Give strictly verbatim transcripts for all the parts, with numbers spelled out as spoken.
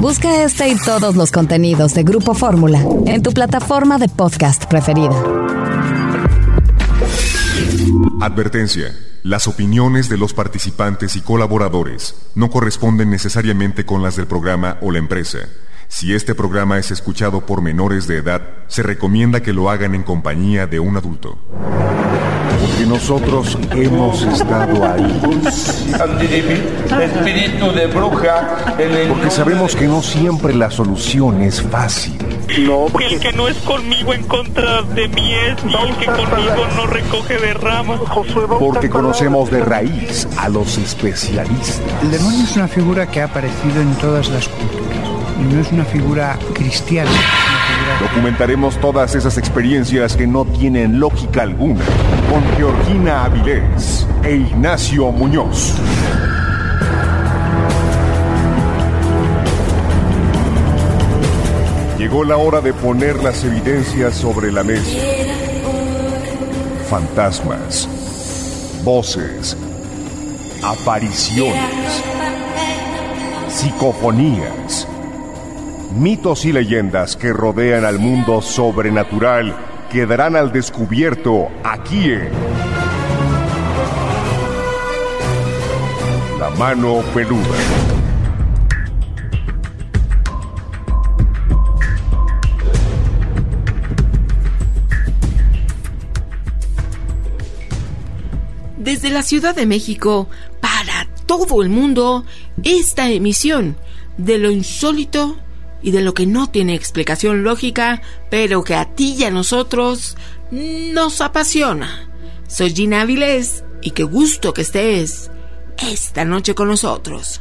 Busca este y todos los contenidos de Grupo Fórmula en tu plataforma de podcast preferida. Advertencia. Las opiniones de los participantes y colaboradores no corresponden necesariamente con las del programa o la empresa. Si este programa es escuchado por menores de edad, se recomienda que lo hagan en compañía de un adulto. Porque nosotros hemos estado ahí. Espíritu de bruja. Porque sabemos que no siempre la solución es fácil. No, porque el que no es conmigo en contra de mí es, y el que conmigo no recoge de ramas. Porque conocemos de raíz a los especialistas. El demonio es una figura que ha aparecido en todas las culturas. Y no es una figura cristiana. Es una figura... Documentaremos todas esas experiencias que no tienen lógica alguna con Georgina Avilés e Ignacio Muñoz. Llegó la hora de poner las evidencias sobre la mesa. Fantasmas, voces, apariciones, psicofonías, mitos y leyendas que rodean al mundo sobrenatural quedarán al descubierto aquí en La Mano Peluda. Desde la Ciudad de México, para todo el mundo, esta emisión de lo insólito y de lo que no tiene explicación lógica, pero que a ti y a nosotros nos apasiona. Soy Gina Avilés y qué gusto que estés esta noche con nosotros.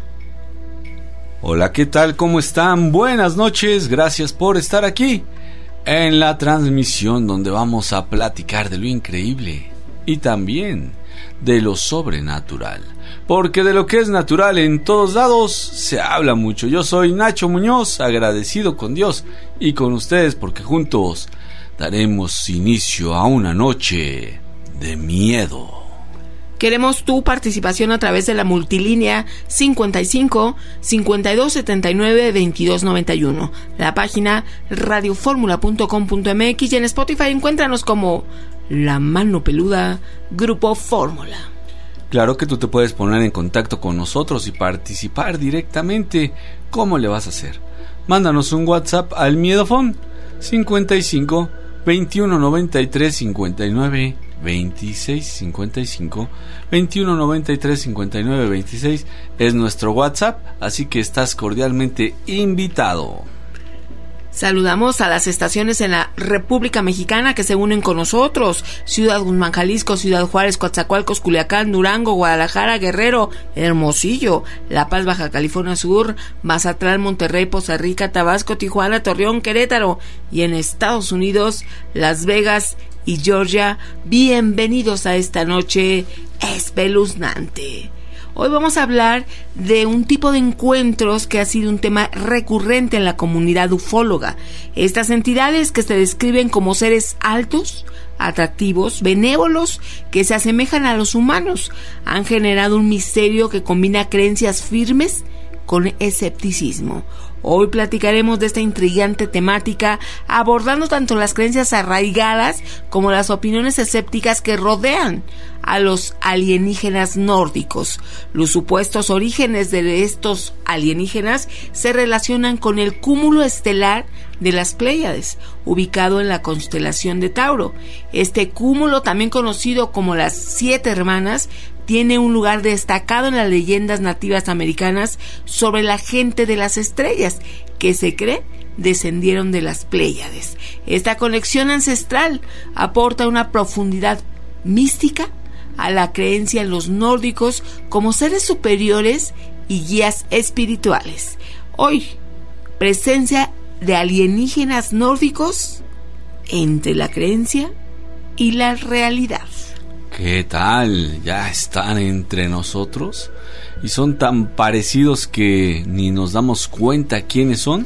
Hola, ¿qué tal? ¿Cómo están? Buenas noches, gracias por estar aquí en la transmisión donde vamos a platicar de lo increíble y también de lo sobrenatural, porque de lo que es natural en todos lados se habla mucho. Yo soy Nacho Muñoz, agradecido con Dios y con ustedes porque juntos daremos inicio a una noche de miedo. Queremos tu participación a través de la multilínea cincuenta y cinco, cincuenta y dos setenta y nueve, veintidós noventa y uno, la página radioformula punto com punto m x y en Spotify encuéntranos como La Mano Peluda, Grupo Fórmula. Claro que tú te puedes poner en contacto con nosotros y participar directamente. ¿Cómo le vas a hacer? Mándanos un WhatsApp al Miedofón cincuenta y cinco, veintiuno noventa y tres, cincuenta y nueve, veintiséis, cincuenta y cinco, veintiuno noventa y tres, cincuenta y nueve, veintiséis es nuestro WhatsApp, así que estás cordialmente invitado. Saludamos a las estaciones en la República Mexicana que se unen con nosotros: Ciudad Guzmán, Jalisco, Ciudad Juárez, Coatzacoalcos, Culiacán, Durango, Guadalajara, Guerrero, Hermosillo, La Paz, Baja California Sur, Mazatlán, Monterrey, Poza Rica, Tabasco, Tijuana, Torreón, Querétaro, y en Estados Unidos, Las Vegas y Georgia. Bienvenidos a esta noche espeluznante. Hoy vamos a hablar de un tipo de encuentros que ha sido un tema recurrente en la comunidad ufóloga. Estas entidades que se describen como seres altos, atractivos, benévolos, que se asemejan a los humanos, han generado un misterio que combina creencias firmes con escepticismo. Hoy platicaremos de esta intrigante temática, abordando tanto las creencias arraigadas como las opiniones escépticas que rodean a los alienígenas nórdicos. Los supuestos orígenes de estos alienígenas se relacionan con el cúmulo estelar de las Pléyades, ubicado en la constelación de Tauro. Este cúmulo, también conocido como las Siete Hermanas, tiene un lugar destacado en las leyendas nativas americanas sobre la gente de las estrellas, que se cree descendieron de las Pléyades. Esta conexión ancestral aporta una profundidad mística a la creencia en los nórdicos como seres superiores y guías espirituales. Hoy, presencia de alienígenas nórdicos entre la creencia y la realidad. ¿Qué tal? ¿Ya están entre nosotros? ¿Y son tan parecidos que ni nos damos cuenta quiénes son?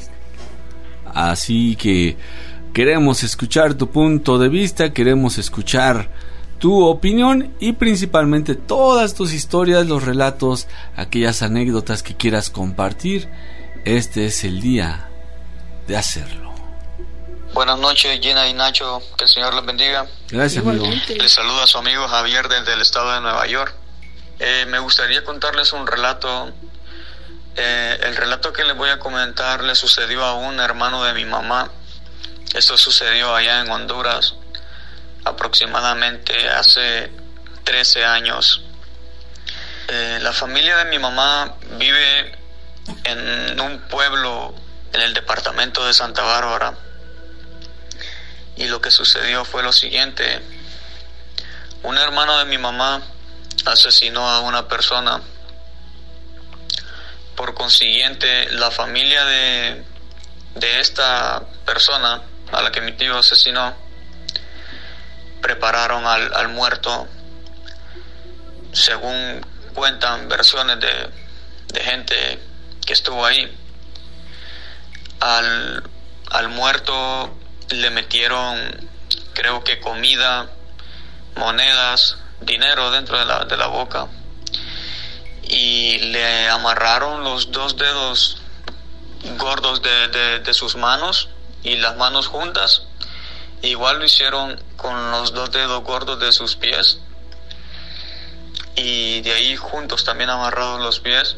Así que queremos escuchar tu punto de vista, queremos escuchar tu opinión y principalmente todas tus historias, los relatos, aquellas anécdotas que quieras compartir este es el día de hacerlo. Buenas noches, Gina y Nacho, que el Señor les bendiga. Gracias, amigo. Les saluda a su amigo Javier desde el estado de Nueva York. Eh, me gustaría contarles un relato. Eh, el relato que les voy a comentar le sucedió a un hermano de mi mamá. Esto sucedió allá en Honduras, aproximadamente hace trece años. Eh, la familia de mi mamá vive en un pueblo en el departamento de Santa Bárbara. Y lo que sucedió fue lo siguiente. Un hermano de mi mamá asesinó a una persona. Por consiguiente, la familia de, de esta persona a la que mi tío asesinó prepararon al, al muerto. Según cuentan versiones de, de gente que estuvo ahí, al, al muerto le metieron, creo que comida, monedas, dinero dentro de la, de la boca, y le amarraron los dos dedos gordos de, de, de sus manos y las manos juntas. Igual lo hicieron con los dos dedos gordos de sus pies, y de ahí juntos también amarrados los pies.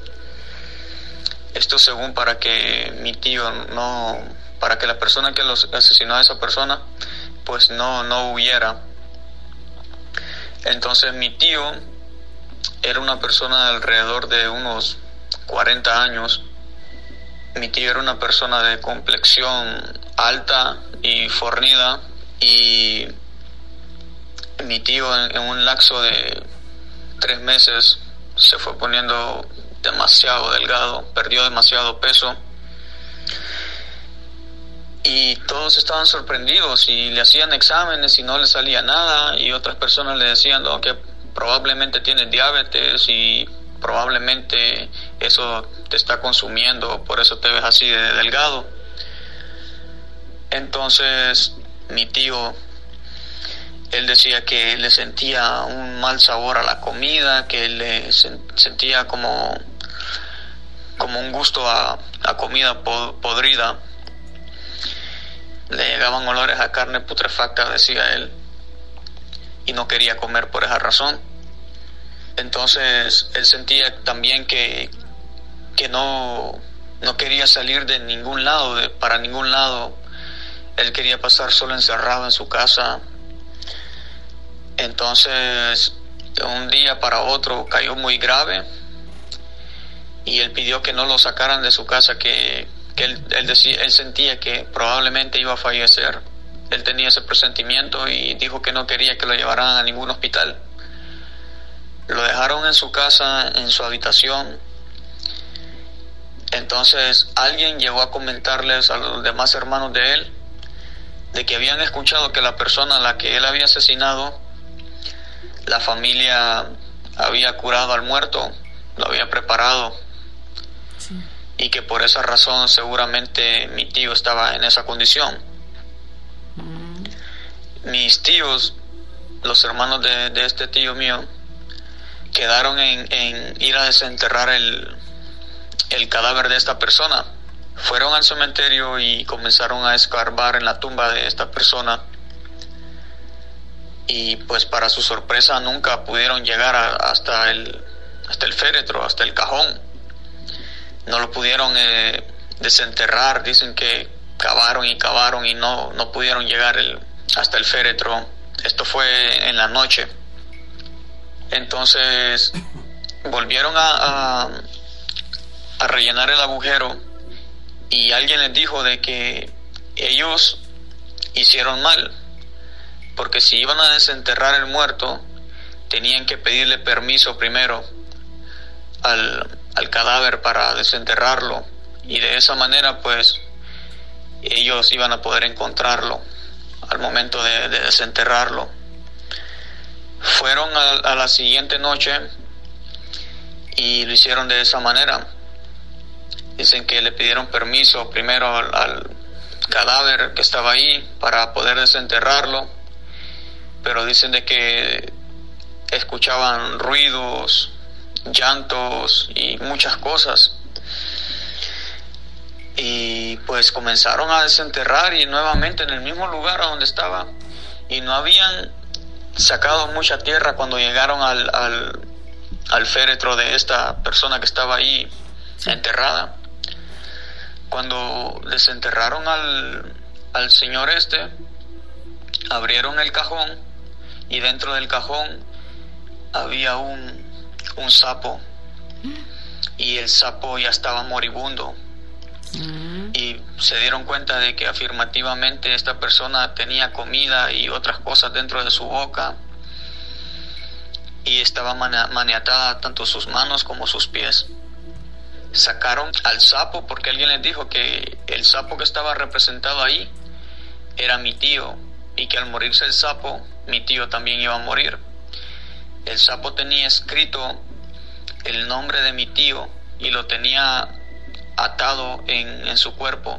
Esto según para que mi tío no, para que la persona que los asesinó a esa persona pues no, no huyera. Entonces mi tío era una persona de alrededor de unos cuarenta años. Mi tío era una persona de complexión alta y fornida, y mi tío en, en un lapso de tres meses se fue poniendo demasiado delgado, perdió demasiado peso, y todos estaban sorprendidos y le hacían exámenes y no le salía nada, y otras personas le decían no, que probablemente tienes diabetes y probablemente eso te está consumiendo, por eso te ves así de delgado. Entonces mi tío, él decía que le sentía un mal sabor a la comida, que le sentía como, como un gusto a, a comida podrida. Le llegaban olores a carne putrefacta, decía él, y no quería comer por esa razón. Entonces él sentía también que, que no, no quería salir de ningún lado, de, para ningún lado. Él quería pasar solo encerrado en su casa. Entonces, de un día para otro cayó muy grave, y él pidió que no lo sacaran de su casa, que, que él, él, decía, él sentía que probablemente iba a fallecer. Él tenía ese presentimiento y dijo que no quería que lo llevaran a ningún hospital. Lo dejaron en su casa, en su habitación. Entonces alguien llegó a comentarles a los demás hermanos de él de que habían escuchado que la persona a la que él había asesinado, la familia había curado al muerto, lo había preparado, sí, y que por esa razón seguramente mi tío estaba en esa condición. Mm. Mis tíos, los hermanos de, de este tío mío, quedaron en, en ir a desenterrar el, el cadáver de esta persona. Fueron al cementerio y comenzaron a escarbar en la tumba de esta persona, y pues para su sorpresa nunca pudieron llegar a, hasta el hasta el féretro, hasta el cajón. No lo pudieron eh, desenterrar. Dicen que cavaron y cavaron y no, no pudieron llegar el, hasta el féretro. Esto fue en la noche. Entonces volvieron a, a, a rellenar el agujero, y alguien les dijo de que ellos hicieron mal, porque si iban a desenterrar el muerto tenían que pedirle permiso primero al, al cadáver para desenterrarlo, y de esa manera pues ellos iban a poder encontrarlo al momento de, de desenterrarlo. Fueron a, a la siguiente noche y lo hicieron de esa manera. Dicen que le pidieron permiso primero al, al cadáver que estaba ahí para poder desenterrarlo, pero dicen de que escuchaban ruidos, llantos y muchas cosas. pues comenzaron a desenterrar y nuevamente en el mismo lugar a donde estaba, y no habían sacado mucha tierra cuando llegaron al, al, al féretro de esta persona que estaba ahí enterrada. Cuando desenterraron al, al señor este, abrieron el cajón y dentro del cajón había un, un sapo, y el sapo ya estaba moribundo. Mm. Y se dieron cuenta de que afirmativamente esta persona tenía comida y otras cosas dentro de su boca, y estaba mane- maniatada tanto sus manos como sus pies. Sacaron al sapo porque alguien les dijo que el sapo que estaba representado ahí era mi tío, y que al morirse el sapo, mi tío también iba a morir. El sapo tenía escrito el nombre de mi tío y lo tenía atado en, en su cuerpo.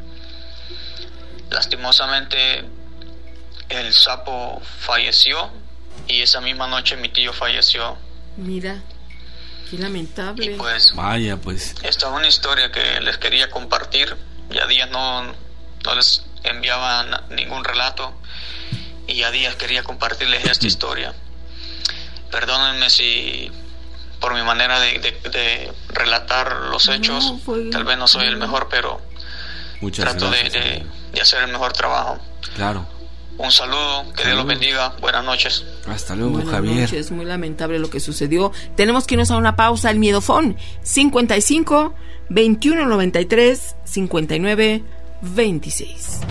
Lastimosamente el sapo falleció, y esa misma noche mi tío falleció. Mira, qué lamentable. Y pues, vaya, pues esta es una historia que les quería compartir. Ya días no, no les enviaba ningún relato, y ya días quería compartirles esta historia. Perdónenme si por mi manera de, de, de relatar los hechos, no, fue... tal vez no soy el mejor, pero Muchas trato de, de, de hacer el mejor trabajo. Claro. Un saludo, que Salud. Dios los bendiga, buenas noches. Hasta luego, buenas Javier. Noches. Es muy lamentable lo que sucedió. Tenemos que irnos a una pausa. El Miedofón cincuenta y cinco, veintiuno noventa y tres, cincuenta y nueve, veintiséis.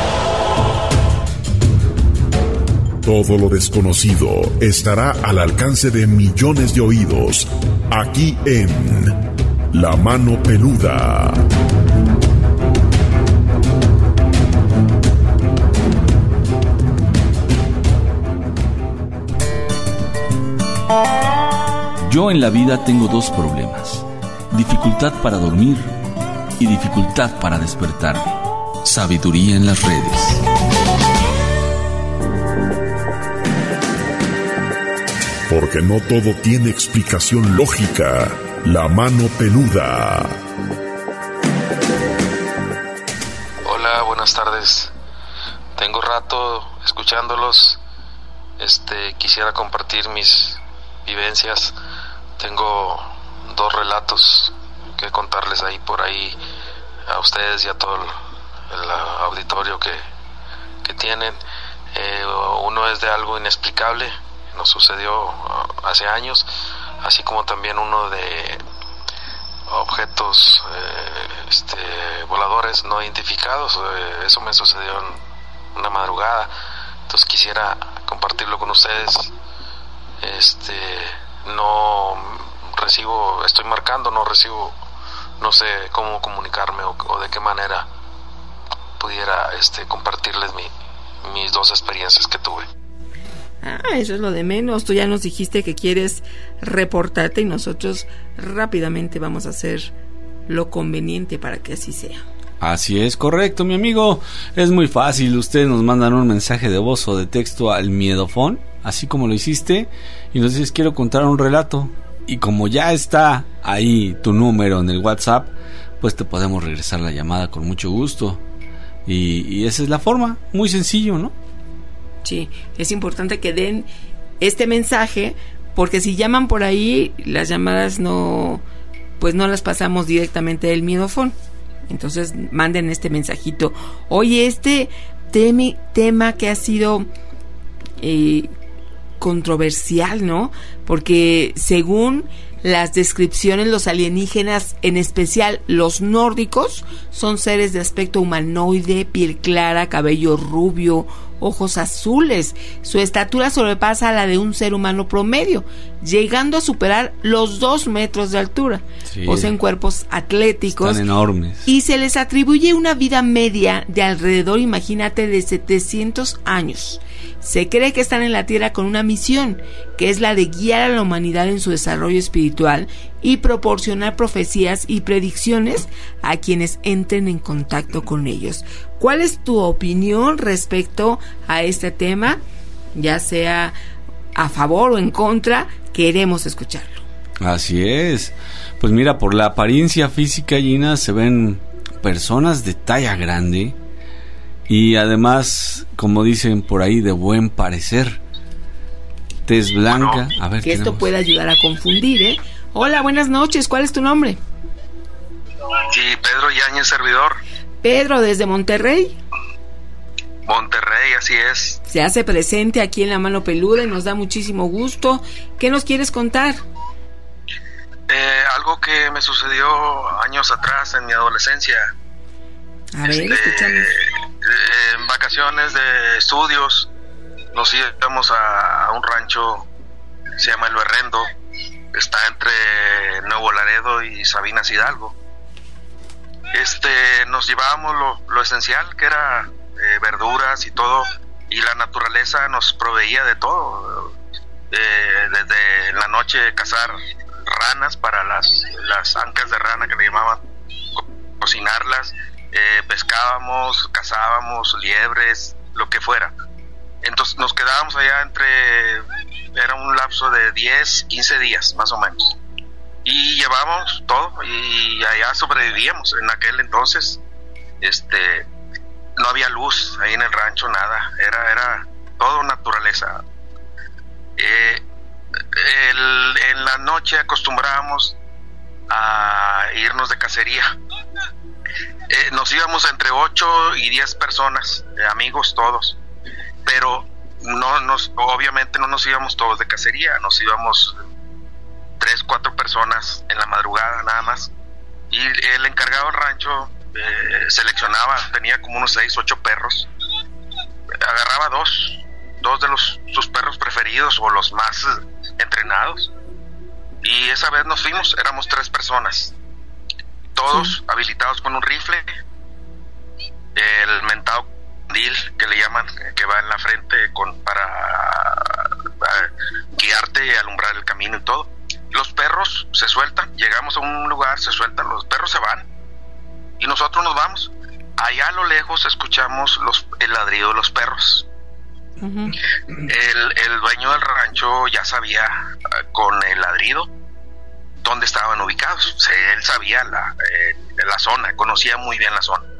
Todo lo desconocido estará al alcance de millones de oídos, aquí en La Mano Peluda. Yo en la vida tengo dos problemas: dificultad para dormir y dificultad para despertarme. Sabiduría en las redes. Porque no todo tiene explicación lógica. La Mano Peluda. Hola, buenas tardes. Tengo rato escuchándolos. Este, quisiera compartir mis vivencias. Tengo dos relatos que contarles ahí por ahí a ustedes y a todo el, el auditorio que, que tienen. Eh, uno es de algo inexplicable, nos sucedió hace años, así como también uno de objetos eh, este, voladores no identificados. Eh, eso me sucedió en una madrugada, entonces quisiera compartirlo con ustedes. Este, no recibo, estoy marcando, no recibo, no sé cómo comunicarme o, o de qué manera pudiera este, compartirles mi, mis dos experiencias que tuve. Ah, eso es lo de menos. Tú ya nos dijiste que quieres reportarte y nosotros rápidamente vamos a hacer lo conveniente para que así sea. Así es, correcto, mi amigo. Es muy fácil. Ustedes nos mandan un mensaje de voz o de texto al Miedofón, así como lo hiciste, y nos dices: quiero contar un relato. Y como ya está ahí tu número en el WhatsApp, pues te podemos regresar la llamada con mucho gusto. Y, y esa es la forma, muy sencillo, ¿no? Sí, es importante que den este mensaje, porque si llaman por ahí, las llamadas no, pues no las pasamos directamente del Miedofón. Entonces manden este mensajito. Oye, este temi, tema que ha sido eh, controversial, ¿no? Porque según las descripciones, los alienígenas, en especial los nórdicos, son seres de aspecto humanoide, piel clara, cabello rubio, ojos azules. Su estatura sobrepasa la de un ser humano promedio, llegando a superar los dos metros de altura. Sí, poseen cuerpos atléticos. Están enormes. Y se les atribuye una vida media de alrededor, imagínate, de setecientos años. Se cree que están en la Tierra con una misión, que es la de guiar a la humanidad en su desarrollo espiritual y proporcionar profecías y predicciones a quienes entren en contacto con ellos. ¿Cuál es tu opinión respecto a este tema? Ya sea a favor o en contra, queremos escucharlo. Así es. Pues mira, por la apariencia física, Gina, se ven personas de talla grande y además, como dicen por ahí, de buen parecer. Tez blanca. A ver, que esto puede ayudar a confundir, ¿eh? Hola, buenas noches. ¿Cuál es tu nombre? Sí, Pedro Yáñez, servidor. Pedro, desde Monterrey. Monterrey, así es. Se hace presente aquí en La Mano Peluda y nos da muchísimo gusto. ¿Qué nos quieres contar? Eh, algo que me sucedió años atrás en mi adolescencia. A ver, este, escuchamos. Eh, en vacaciones de estudios nos íbamos a, a un rancho, se llama El Berrendo, está entre Nuevo Laredo y Sabinas Hidalgo. Este, nos llevábamos lo, lo esencial, que era eh, verduras y todo, y la naturaleza nos proveía de todo. Eh, desde la noche cazar ranas para las, las ancas de rana que le llamaban, co- cocinarlas, eh, pescábamos, cazábamos liebres, lo que fuera. Entonces nos quedábamos allá entre, era un lapso de diez, quince días más o menos, y llevábamos todo y allá sobrevivíamos. En aquel entonces este no había luz ahí en el rancho, nada, era, era todo naturaleza. Eh, el, en la noche acostumbrábamos a irnos de cacería. Eh, nos íbamos entre ocho y diez personas, eh, amigos todos, pero no nos, obviamente no nos íbamos todos de cacería, nos íbamos tres, cuatro personas en la madrugada nada más, y el encargado del rancho eh, seleccionaba, tenía como unos seis, ocho perros, agarraba dos, dos de los sus perros preferidos o los más eh, entrenados, y esa vez nos fuimos, éramos tres personas, todos sí. habilitados con un rifle, el mentado candil que le llaman, que va en la frente con para, para guiarte y alumbrar el camino y todo. Los perros se sueltan, llegamos a un lugar, se sueltan, los perros se van y nosotros nos vamos. Allá a lo lejos escuchamos los, el ladrido de los perros. Uh-huh. el, el dueño del rancho ya sabía uh, con el ladrido dónde estaban ubicados. O sea, él sabía la, eh, la zona, conocía muy bien la zona.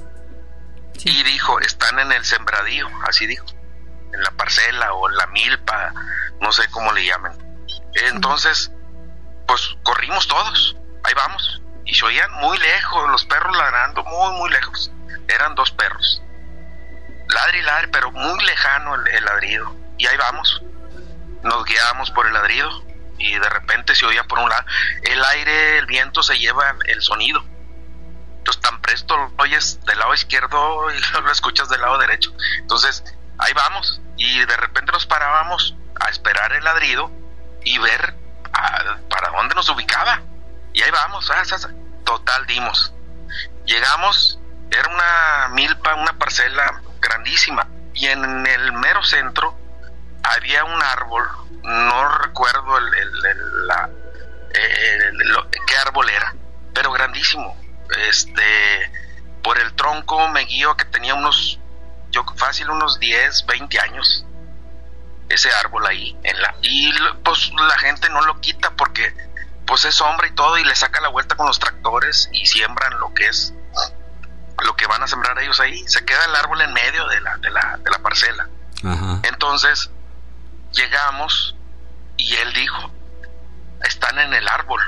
Sí. Y dijo, están en el sembradío, así dijo, en la parcela o en la milpa, no sé cómo le llamen. Entonces, pues corrimos todos, ahí vamos, y se oían muy lejos, los perros ladrando, muy, muy lejos. Eran dos perros, ladre y ladre, pero muy lejano el, el ladrido, y ahí vamos, nos guiábamos por el ladrido, y de repente se oía por un lado, el aire, el viento se lleva el sonido. Entonces tan presto lo oyes del lado izquierdo y lo escuchas del lado derecho. Entonces ahí vamos y de repente nos parábamos a esperar el ladrido y ver a, para dónde nos ubicaba. Y ahí vamos, ah, ah, ah. Total dimos. Llegamos, era una milpa, una parcela grandísima, y en el mero centro había un árbol, no recuerdo el, el, el, la, el, el, qué árbol era, pero grandísimo. Este, por el tronco me guío que tenía unos, yo fácil unos diez, veinte años, ese árbol ahí en la, y pues la gente no lo quita porque pues es sombra y todo, y le saca la vuelta con los tractores y siembran lo que es lo que van a sembrar ellos ahí. Se queda el árbol en medio de la, de la, de la parcela. Ajá. Entonces llegamos y él dijo, están en el árbol.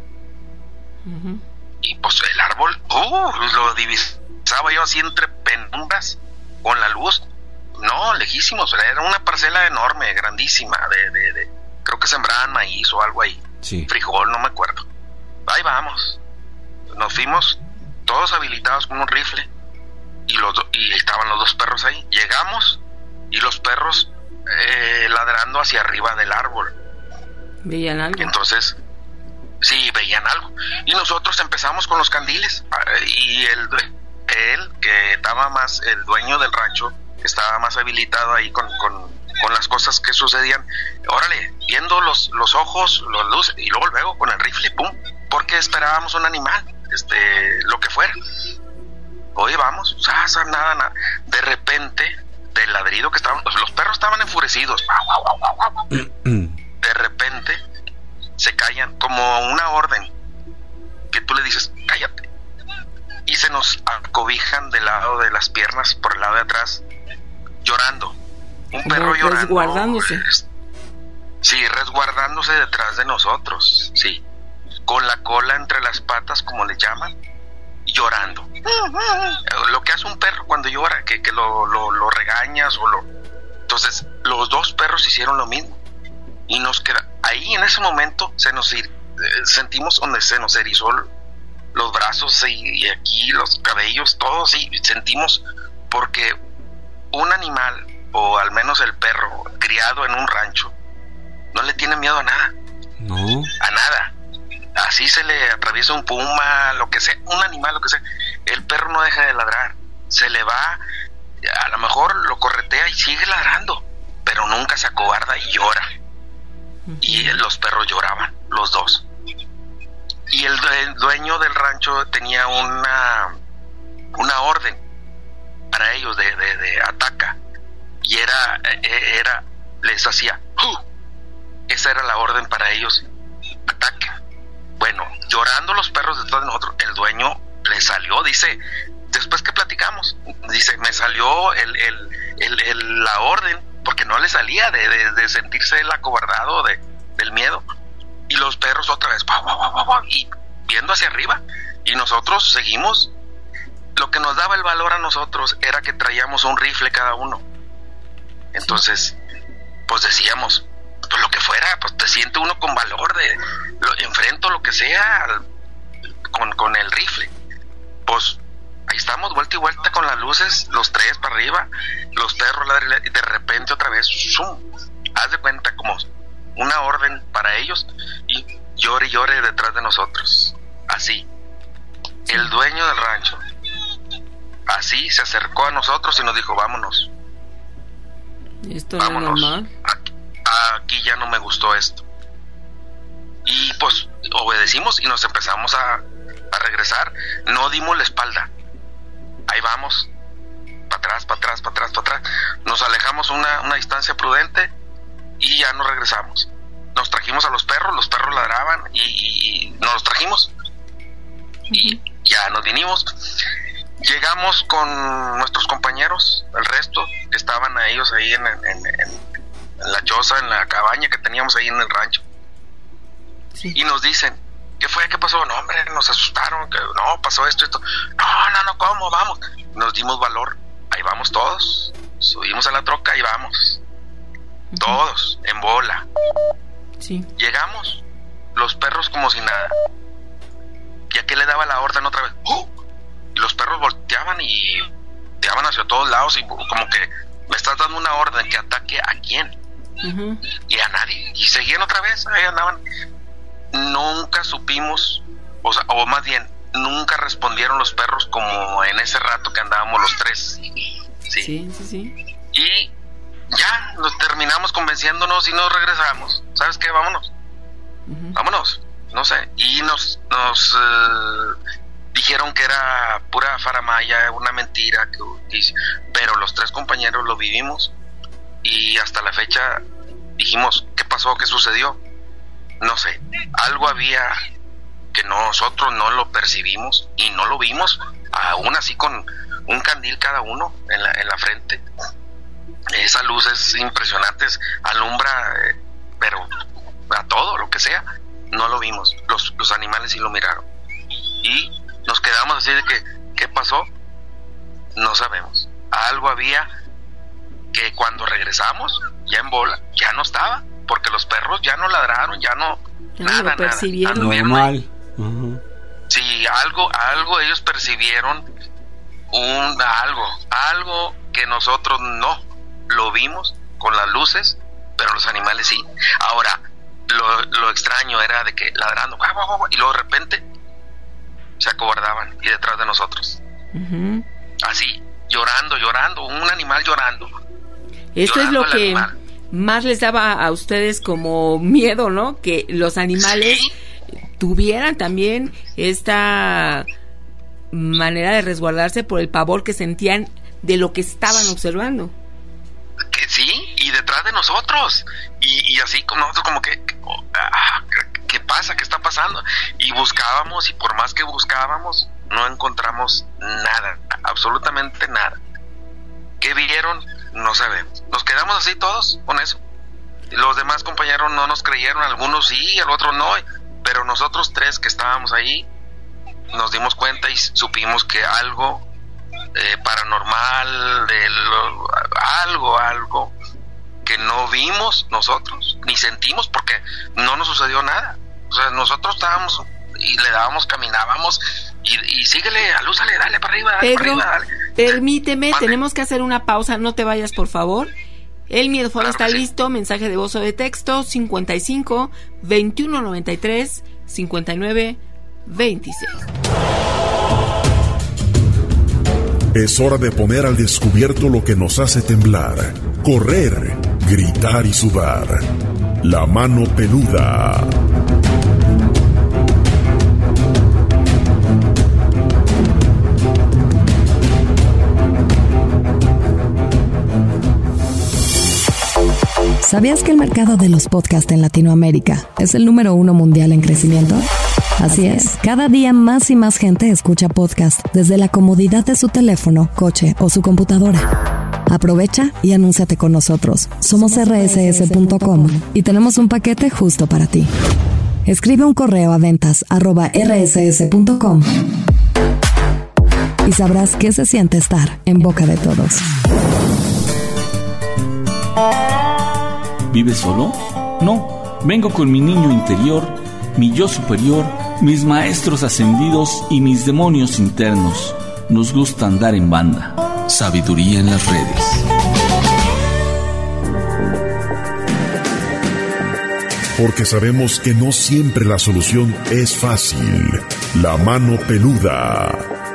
Uh-huh. Y pues el árbol, uh, lo divisaba yo así entre penumbras con la luz. No, lejísimos, era una parcela enorme, grandísima, de, de, de creo que sembraban maíz o algo ahí, sí. Frijol, no me acuerdo. Ahí vamos, nos fuimos todos habilitados con un rifle y, los do- y estaban los dos perros ahí. Llegamos y los perros eh, ladrando hacia arriba del árbol. ¿Veían algo? Entonces sí, veían algo. Y nosotros empezamos con los candiles. Y el él, que estaba más, el dueño del rancho, estaba más habilitado ahí con, con, con las cosas que sucedían. Órale, viendo los, los ojos, los luces, y luego luego con el rifle, pum, porque esperábamos un animal, este, lo que fuera. Oye, vamos, o sea, nada, nada. De repente, del ladrido que estaban, los perros estaban enfurecidos. De repente se callan como una orden que tú le dices cállate, y se se nos acobijan del lado de las piernas, por el lado de atrás, llorando. Un perro llorando. Resguardándose. Sí, resguardándose detrás de nosotros, sí. Con la cola entre las patas, como le llaman, llorando. Lo que hace un perro cuando llora, que, que lo, lo, lo regañas o lo... Entonces, los dos perros hicieron lo mismo. Y nos queda... Ahí, en ese momento, se nos eh, sentimos donde se nos erizó los brazos y, y aquí los cabellos, todos, sí, sentimos, porque un animal, o al menos el perro, criado en un rancho, no le tiene miedo a nada. No. A nada. Así se le atraviesa un puma, lo que sea, un animal, lo que sea. El perro no deja de ladrar. Se le va, a lo mejor lo corretea y sigue ladrando, pero nunca se acobarda y llora. Uh-huh. Y los perros lloraban, los dos. Y el, el dueño del rancho tenía una una orden para ellos de, de, de ataca. Y era, era les hacía ¡uh! Esa era la orden para ellos, ataque. Bueno, llorando los perros detrás de nosotros, el dueño le salió, dice, después que platicamos, dice, me salió el, el, el, el, la orden, porque no le salía de, de, de sentirse el acobardado de, del miedo, y los perros otra vez, pa, pa, pa, pa, y viendo hacia arriba, y nosotros seguimos. Lo que nos daba el valor a nosotros era que traíamos un rifle cada uno. Entonces, pues decíamos, pues lo que fuera, pues te siente uno con valor de lo, enfrento lo que sea con, con el rifle. Pues ahí estamos, vuelta y vuelta con las luces, los tres para arriba, los perros, y de repente otra vez, ¡zum! Haz de cuenta como una orden para ellos, y llore y llore detrás de nosotros. Así. El dueño del rancho, así se acercó a nosotros y nos dijo, vámonos. Esto vámonos. No es normal. Aquí, aquí ya no me gustó esto. Y pues obedecimos y nos empezamos a, a regresar. No dimos la espalda. Ahí vamos. Para atrás, para atrás, para atrás, para atrás. Nos alejamos una, una distancia prudente y ya nos regresamos. Nos trajimos a los perros, los perros ladraban y, y, y nos los trajimos. Y ya nos vinimos. Llegamos con nuestros compañeros, el resto, que estaban a ellos ahí en, en, en, en la choza, en la cabaña que teníamos ahí en el rancho. Sí. Y nos dicen, ¿qué fue? ¿Qué pasó? No, hombre, nos asustaron, que no, pasó esto, esto. No, no, no, ¿cómo? Vamos. Nos dimos valor. Ahí vamos todos. Subimos a la troca y vamos. Uh-huh. Todos, en bola. Sí. Llegamos, los perros como si nada. Y aquel le daba la orden otra vez. ¡Uh! Y los perros volteaban y volteaban hacia todos lados y como que me estás dando una orden que ataque a quién. Uh-huh. Y a nadie. Y seguían otra vez, ahí andaban. Nunca supimos, o sea, o más bien, nunca respondieron los perros como en ese rato que andábamos los tres. Sí, sí, sí. sí. Y ya nos terminamos convenciéndonos y nos regresamos. ¿Sabes qué? Vámonos. Uh-huh. Vámonos. No sé. Y nos nos uh, dijeron que era pura faramaya, una mentira, que, que, pero los tres compañeros lo vivimos y hasta la fecha dijimos, ¿qué pasó? ¿Qué sucedió? No sé, algo había que nosotros no lo percibimos y no lo vimos, aún así con un candil cada uno en la, en la frente. Esa luz es impresionante, alumbra, eh, pero a todo, lo que sea, no lo vimos. Los, los animales sí lo miraron. Y nos quedamos así de que, ¿qué pasó? No sabemos. Algo había que cuando regresamos, ya en bola, ya no estaba. Porque los perros ya no ladraron, ya no, ya nada, lo percibieron. nada. Normal. Uh-huh. Sí, algo, algo ellos percibieron, un algo, algo que nosotros no lo vimos con las luces, pero los animales sí. Ahora, lo, lo extraño era de que ladrando, y luego de repente se acobardaban y detrás de nosotros. Uh-huh. Así, llorando, llorando, un animal llorando. Esto llorando es lo que animal. Más les daba a ustedes como miedo, ¿no? Que los animales ¿sí? tuvieran también esta manera de resguardarse por el pavor que sentían de lo que estaban observando. Que sí, y detrás de nosotros. Y, y así como nosotros como que, ah, ¿qué pasa? ¿Qué está pasando? Y buscábamos, y por más que buscábamos, no encontramos nada, absolutamente nada. ¿Qué vieron? No sabemos. Nos quedamos así todos con eso. Los demás compañeros no nos creyeron, algunos sí, al otro no, pero nosotros tres que estábamos ahí nos dimos cuenta y supimos que algo eh, paranormal, de lo, algo, algo que no vimos nosotros, ni sentimos, porque no nos sucedió nada. O sea, nosotros estábamos y le dábamos, caminábamos y, y síguele, alúzale, dale para arriba, dale Pedro, para arriba, dale. Permíteme, Mande. Tenemos que hacer una pausa, no te vayas, por favor. El Miedofón Claro está que sí. listo, mensaje de voz o de texto cincuenta y cinco, veintiuno noventa y tres, cincuenta y nueve, veintiséis. Es hora de poner al descubierto lo que nos hace temblar, correr, gritar y sudar. La mano peluda. ¿Sabías que el mercado de los podcasts en Latinoamérica es el número uno mundial en crecimiento? Así es, cada día más y más gente escucha podcast desde la comodidad de su teléfono, coche o su computadora. Aprovecha y anúnciate con nosotros. Somos erre ese ese punto com y tenemos un paquete justo para ti. Escribe un correo a ventas arroba erre ese ese punto com y sabrás qué se siente estar en boca de todos. ¿Vives solo? No, vengo con mi niño interior, mi yo superior, mis maestros ascendidos y mis demonios internos. Nos gusta andar en banda. Sabiduría en las redes. Porque sabemos que no siempre la solución es fácil. La mano peluda.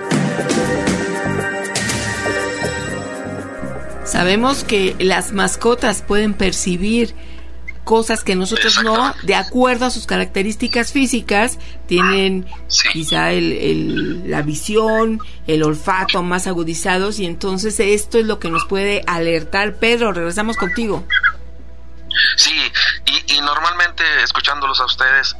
Sabemos que las mascotas pueden percibir cosas que nosotros no, de acuerdo a sus características físicas. Tienen sí. quizá el, el, la visión, el olfato más agudizados, y entonces esto es lo que nos puede alertar. Pedro, regresamos contigo. Sí, y, y normalmente escuchándolos a ustedes,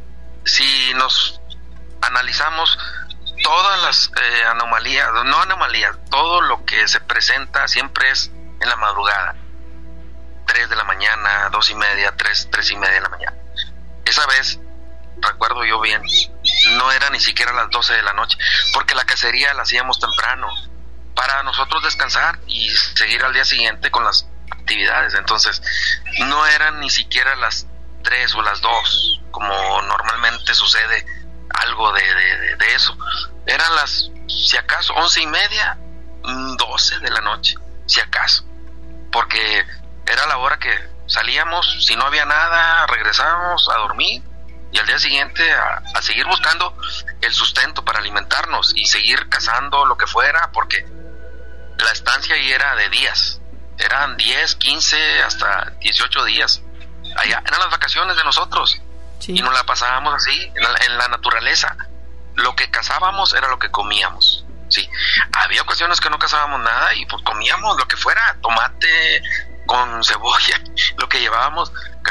si nos analizamos todas las eh, anomalías, no anomalías, todo lo que se presenta siempre es en la madrugada, tres de la mañana, dos y media, tres, tres y media de la mañana. Esa vez, recuerdo yo bien, no era ni siquiera las doce de la noche, porque la cacería la hacíamos temprano, para nosotros descansar y seguir al día siguiente con las actividades. Entonces, no eran ni siquiera las tres o las dos, como normalmente sucede algo de, de, de, de eso. Eran las, si acaso, once y media, doce de la noche, si acaso, porque era la hora que salíamos, si no había nada, regresábamos a dormir y al día siguiente a, a seguir buscando el sustento para alimentarnos y seguir cazando lo que fuera, porque la estancia ahí era de días, eran diez, quince, hasta dieciocho días, allá eran las vacaciones de nosotros. Sí. Y nos la pasábamos así, en la, en la naturaleza. Lo que cazábamos era lo que comíamos. Sí, había ocasiones que no cazábamos nada y pues comíamos lo que fuera, tomate con cebolla, lo que llevábamos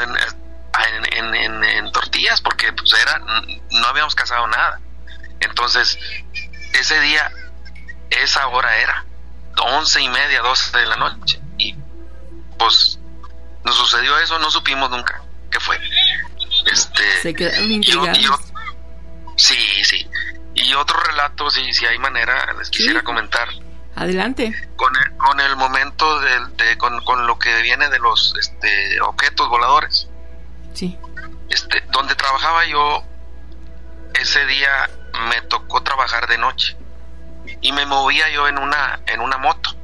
en, en, en, en tortillas, porque pues era, no habíamos cazado nada. Entonces, ese día, esa hora era once y media, doce de la noche, y pues nos sucedió eso, no supimos nunca qué fue. Este, se quedaron intrigados. Yo, yo, sí, sí. Y otro relato, si, si hay manera, les quisiera sí. comentar. Adelante. Con el, con el momento de, de con, con lo que viene de los este, objetos voladores. Sí. Este, donde trabajaba yo, ese día me tocó trabajar de noche y me movía yo en una en una moto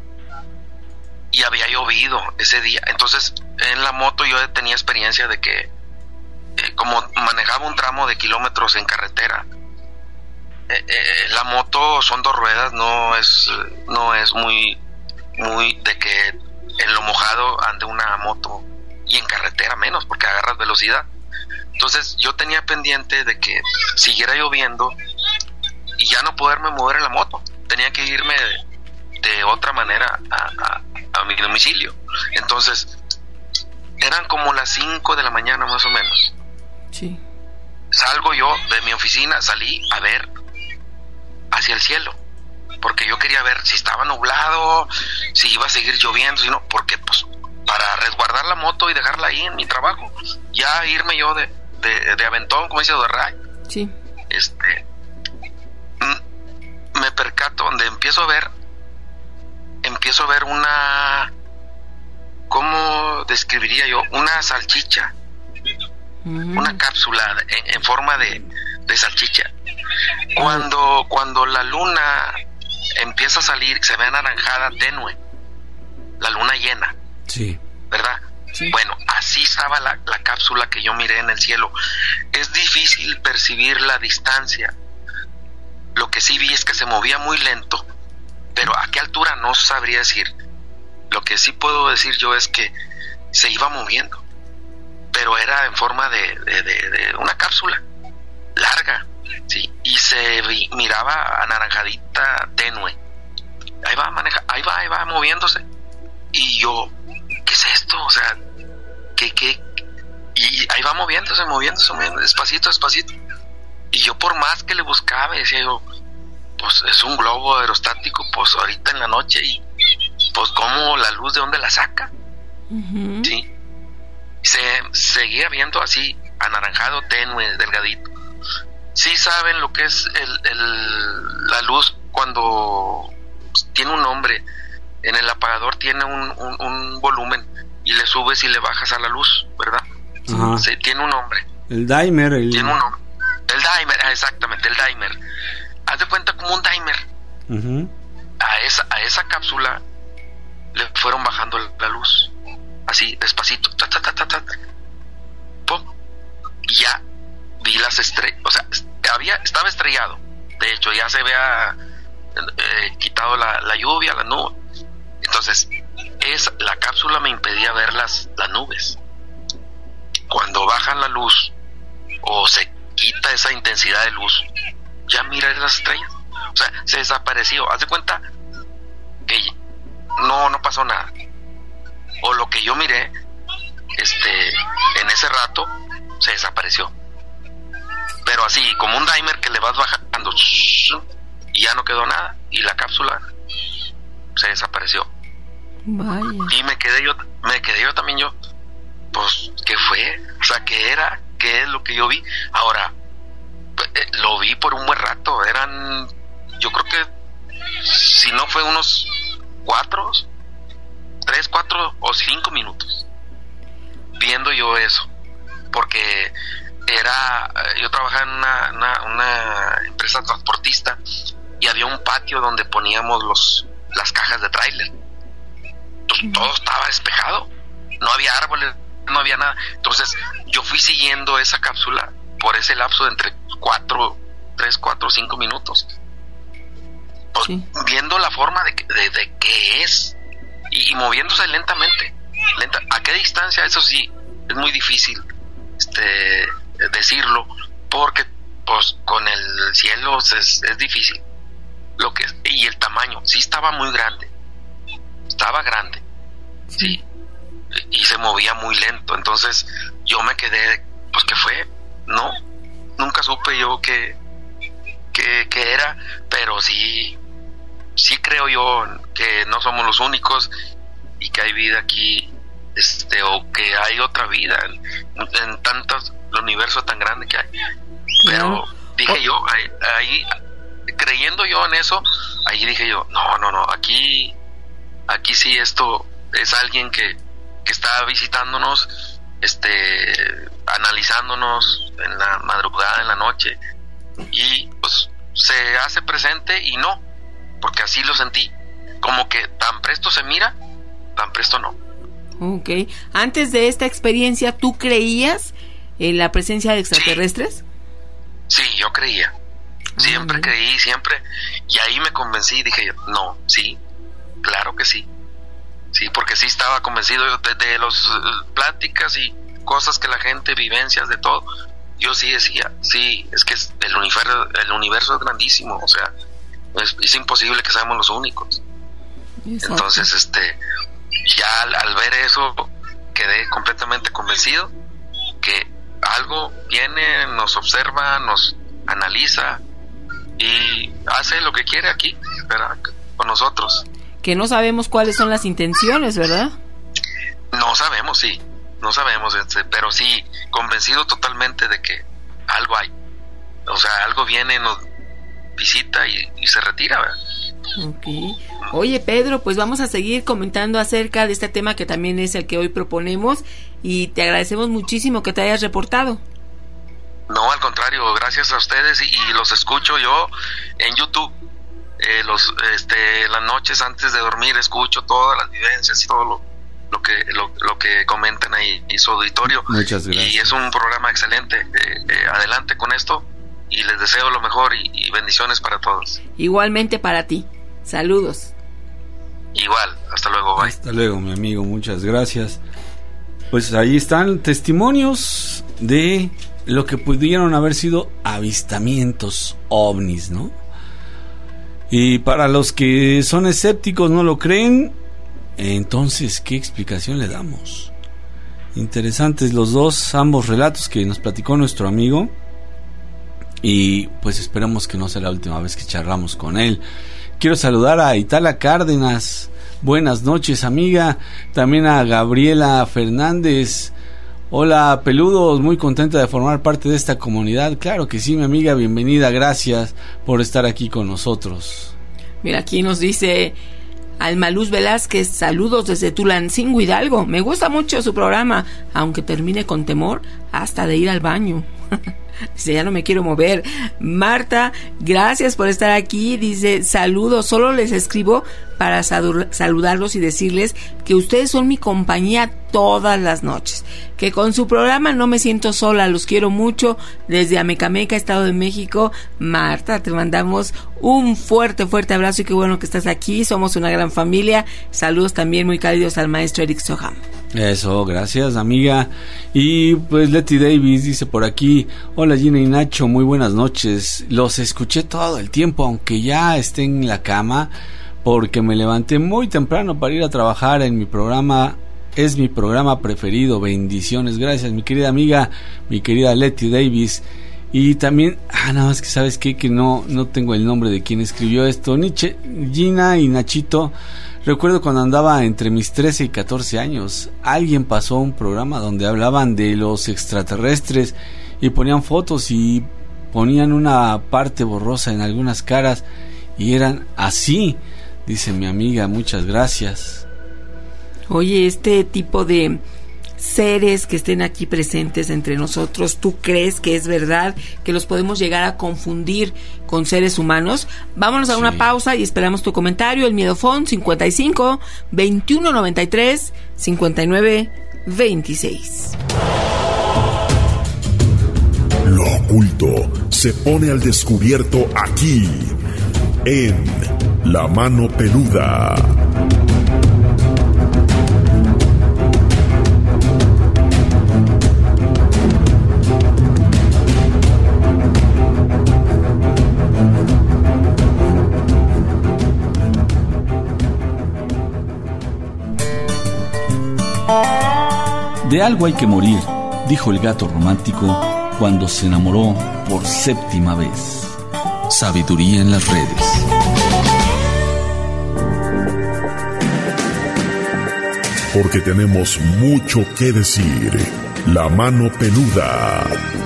y había llovido ese día. Entonces, en la moto yo tenía experiencia de que eh, como manejaba un tramo de kilómetros en carretera, Eh, eh, la moto son dos ruedas, no es no es muy muy de que en lo mojado ande una moto, y en carretera menos, porque agarras velocidad. Entonces yo tenía pendiente de que siguiera lloviendo y ya no poderme mover en la moto, tenía que irme de, de otra manera a, a, a mi domicilio. Entonces eran como las cinco de la mañana más o menos. Sí. Salgo yo de mi oficina, salí a ver hacia el cielo, porque yo quería ver si estaba nublado, si iba a seguir lloviendo, si no, porque pues para resguardar la moto y dejarla ahí en mi trabajo, ya irme yo de, de, de aventón, como dice Dorray. Sí. Este, me percato, donde empiezo a ver, empiezo a ver una, ¿cómo describiría yo? Una salchicha, mm. una cápsula en, en forma de, de salchicha. Cuando, cuando la luna empieza a salir, se ve anaranjada, tenue, la luna llena. Sí. ¿Verdad? Sí. Bueno, así estaba la, la cápsula que yo miré en el cielo. Es difícil percibir la distancia. Lo que sí vi es que se movía muy lento, pero a qué altura no sabría decir. Lo que sí puedo decir yo es que se iba moviendo, pero era en forma de, de, de, de una cápsula larga, sí, y se vi, miraba anaranjadita, tenue. Ahí va, maneja, ahí va, ahí va moviéndose. Y yo, ¿qué es esto? O sea, ¿qué, qué? Y ahí va moviéndose, moviéndose, moviéndose, despacito, despacito. Y yo, por más que le buscaba, decía yo, pues es un globo aerostático, pues ahorita en la noche, y pues cómo la luz, ¿de dónde la saca? Uh-huh. Sí. Se seguía viendo así, anaranjado, tenue, delgadito. Sí saben lo que es el, el, la luz cuando tiene un nombre. En el apagador tiene un, un, un volumen y le subes y le bajas a la luz, ¿verdad? Ajá. Sí, tiene un nombre. El dimer. El... Tiene un nombre. El dimer, exactamente, el dimer. Haz de cuenta como un dimer. Uh-huh. A esa, a esa cápsula le fueron bajando la luz, así, despacito, ta, ta, ta, ta, ta. Pum. Y ya vi las estrellas, o sea, había, estaba estrellado. De hecho, ya se había eh, quitado la, la lluvia, la nube. Entonces, es, la cápsula me impedía ver las, las nubes. Cuando bajan la luz o se quita esa intensidad de luz, ya mira las estrellas. O sea, se desapareció. Haz de cuenta que no, no pasó nada. O lo que yo miré, este, en ese rato, se desapareció. Pero así, como un dimer que le vas bajando, y ya no quedó nada, y la cápsula se desapareció. Vaya. Y me quedé yo, me quedé yo también yo, pues, ¿qué fue? O sea, ¿qué era? ¿Qué es lo que yo vi? Ahora, eh, lo vi por un buen rato, eran, yo creo que, si no fue unos cuatro, tres, cuatro o cinco minutos, viendo yo eso, porque era, yo trabajaba en una, una, una empresa transportista y había un patio donde poníamos los las cajas de tráiler. Entonces todo estaba despejado, no había árboles, no había nada. Entonces yo fui siguiendo esa cápsula por ese lapso de entre cuatro, tres, cuatro, cinco minutos, pues, sí. Viendo la forma de, de, de qué es y, y moviéndose lentamente, lenta. ¿A qué distancia? Eso sí es muy difícil este decirlo, porque pues con el cielo es, es difícil. Lo que y el tamaño, sí estaba muy grande, estaba grande, sí, y se movía muy lento. Entonces yo me quedé, pues ¿qué fue? No, nunca supe yo qué qué, qué era, pero sí, sí creo yo que no somos los únicos y que hay vida aquí, este, o que hay otra vida en, en tantos, el universo tan grande que hay. Pero dije yo, ahí, ahí creyendo yo en eso, ahí dije yo, no, no, no, aquí, aquí sí esto es alguien que, que está visitándonos, este, analizándonos en la madrugada, en la noche, y pues se hace presente y no, porque así lo sentí, como que tan presto se mira, tan presto no. Ok, antes de esta experiencia, ¿tú creías en la presencia de extraterrestres? Sí, sí, yo creía. Siempre ah, creí, siempre, y ahí me convencí, dije yo, no, sí, claro que sí, sí, porque sí estaba convencido de, de las uh, pláticas y cosas que la gente, vivencias de todo, yo sí decía, sí, es que es el universo, el universo es grandísimo, o sea, es, es imposible que seamos los únicos. Exacto. Entonces, este, ya al, al ver eso, quedé completamente convencido que algo viene, nos observa, nos analiza, y hace lo que quiere aquí, ¿verdad? Con nosotros. Que no sabemos cuáles son las intenciones, ¿verdad? No sabemos, sí, no sabemos, este, pero sí, convencido totalmente de que algo hay. O sea, algo viene, nos visita y, y se retira, ¿verdad? Okay. Oye, Pedro, pues vamos a seguir comentando acerca de este tema que también es el que hoy proponemos y te agradecemos muchísimo que te hayas reportado. No, al contrario, gracias a ustedes y, y los escucho yo en YouTube. Eh, los, este, las noches antes de dormir escucho todas las vivencias y todo lo, lo que lo, lo que comentan ahí y su auditorio. Muchas gracias. Y es un programa excelente. Eh, eh, adelante con esto y les deseo lo mejor y, y bendiciones para todos. Igualmente para ti. Saludos. Igual, hasta luego, bye. Hasta luego, mi amigo, muchas gracias. Pues ahí están testimonios de lo que pudieron haber sido avistamientos ovnis, ¿no? Y para los que son escépticos, no lo creen, entonces, ¿qué explicación le damos? Interesantes los dos, ambos relatos que nos platicó nuestro amigo. Y pues esperamos que no sea la última vez que charlamos con él. Quiero saludar a Itala Cárdenas. Buenas noches, amiga. También a Gabriela Fernández. Hola, peludos, muy contenta de formar parte de esta comunidad. Claro que sí, mi amiga, bienvenida, gracias por estar aquí con nosotros. Mira, aquí nos dice Almaluz Velázquez, saludos desde Tulancingo, Hidalgo. Me gusta mucho su programa, aunque termine con temor hasta de ir al baño. Dice, ya no me quiero mover. Marta, gracias por estar aquí. Dice, saludos, solo les escribo para saludarlos y decirles que ustedes son mi compañía todas las noches, que con su programa no me siento sola, los quiero mucho. Desde Amecameca, Estado de México. Marta, te mandamos un fuerte, fuerte abrazo y qué bueno que estás aquí, somos una gran familia. Saludos también muy cálidos al maestro Eric Soham. Eso, gracias, amiga. Y pues Letty Davis dice por aquí, hola Gina y Nacho, muy buenas noches. Los escuché todo el tiempo, aunque ya esté en la cama, porque me levanté muy temprano para ir a trabajar en mi programa. Es mi programa preferido. Bendiciones, gracias mi querida amiga, mi querida Letty Davis. Y también, ah, nada más que sabes qué, que no, no tengo el nombre de quien escribió esto. Nietzsche, Gina y Nachito, recuerdo cuando andaba entre mis trece y catorce años, alguien pasó un programa donde hablaban de los extraterrestres y ponían fotos y ponían una parte borrosa en algunas caras y eran así, dice mi amiga, muchas gracias. Oye, este tipo de seres que estén aquí presentes entre nosotros, ¿tú crees que es verdad que los podemos llegar a confundir con seres humanos? Vámonos a sí. una pausa y esperamos tu comentario. El Miedofón cincuenta y cinco, veintiuno noventa y tres, cincuenta y nueve, veintiséis. Lo oculto se pone al descubierto aquí en La Mano Peluda. De algo hay que morir, dijo el gato romántico cuando se enamoró por séptima vez. Sabiduría en las redes. Porque tenemos mucho que decir. La Mano Peluda.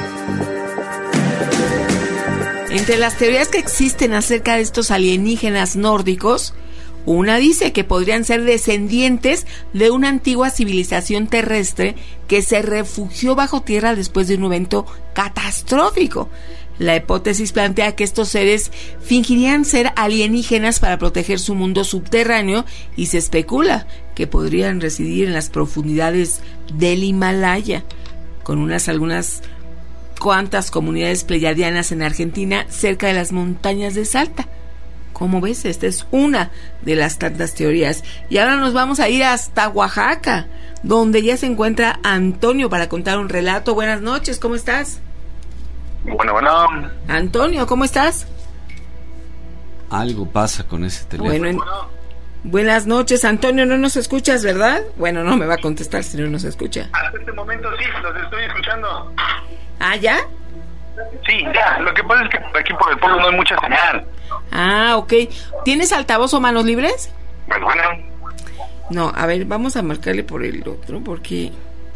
Entre las teorías que existen acerca de estos alienígenas nórdicos, una dice que podrían ser descendientes de una antigua civilización terrestre que se refugió bajo tierra después de un evento catastrófico. La hipótesis plantea que estos seres fingirían ser alienígenas para proteger su mundo subterráneo y se especula que podrían residir en las profundidades del Himalaya, con unas algunas cuantas comunidades pleyadianas en Argentina cerca de las montañas de Salta. ¿Cómo ves? Esta es una de las tantas teorías. Y ahora nos vamos a ir hasta Oaxaca, donde ya se encuentra Antonio para contar un relato. Buenas noches, ¿cómo estás? Bueno, bueno. Antonio, ¿cómo estás? Algo pasa con ese teléfono. Bueno, en... Buenas noches, Antonio, no nos escuchas, ¿verdad? Bueno, no me va a contestar si no nos escucha. Hasta este momento sí, los estoy escuchando. ¿Ah, ya? Sí, ya, lo que pasa es que aquí por el pueblo no hay mucha señal. Ah, ok. ¿Tienes altavoz o manos libres? Pues bueno. No, a ver, vamos a marcarle por el otro, porque...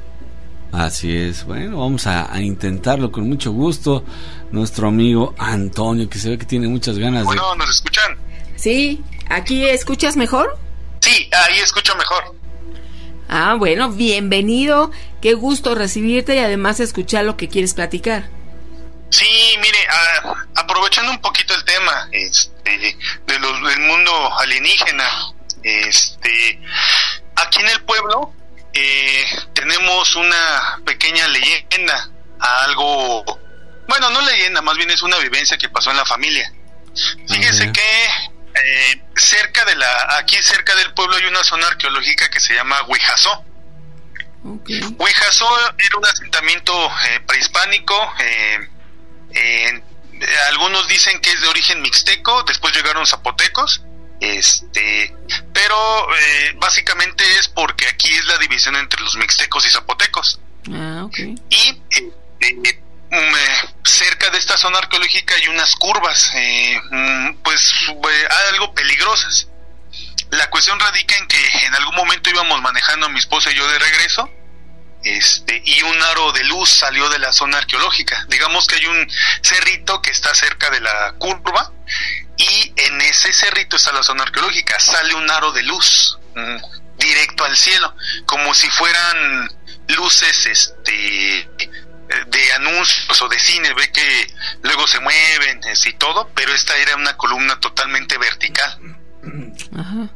Así es, bueno, vamos a, a intentarlo con mucho gusto. Nuestro amigo Antonio, que se ve que tiene muchas ganas bueno, de... Bueno, ¿nos escuchan? Sí, ¿aquí escuchas mejor? Sí, ahí escucho mejor. Ah, bueno, bienvenido. Qué gusto recibirte y además escuchar lo que quieres platicar. Sí, mire, uh, aprovechando un poquito el tema este, de los, del mundo alienígena, este, aquí en el pueblo eh, tenemos una pequeña leyenda, algo, bueno, no leyenda, más bien es una vivencia que pasó en la familia. Fíjese uh-huh. que eh, cerca de la, aquí cerca del pueblo hay una zona arqueológica que se llama Huijazó. Okay. Huijazó era un asentamiento eh, prehispánico. Eh, eh, algunos dicen que es de origen mixteco, después llegaron zapotecos, este, pero eh, básicamente es porque aquí es la división entre los mixtecos y zapotecos. Ah, okay. Y eh, eh, eh, cerca de esta zona arqueológica hay unas curvas, eh, pues eh, algo peligrosas. La cuestión radica en que en algún momento íbamos manejando mi esposa y yo de regreso, este, y un aro de luz salió de la zona arqueológica. Digamos que hay un cerrito que está cerca de la curva, y en ese cerrito está la zona arqueológica. Sale un aro de luz mmm, directo al cielo, como si fueran luces este de anuncios o de cine. Ve que luego se mueven y todo, pero esta era una columna totalmente vertical. Ajá.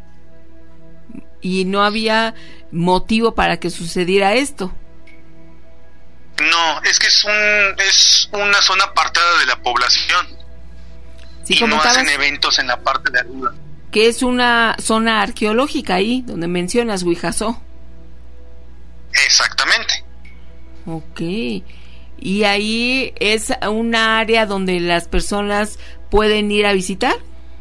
Y no había motivo para que sucediera esto. No, es que es un es una zona apartada de la población. Sí, y no hacen eventos en la parte de arriba. Que es una zona arqueológica ahí, donde mencionas Huijazó. Exactamente. Ok. ¿Y ahí es un área donde las personas pueden ir a visitar?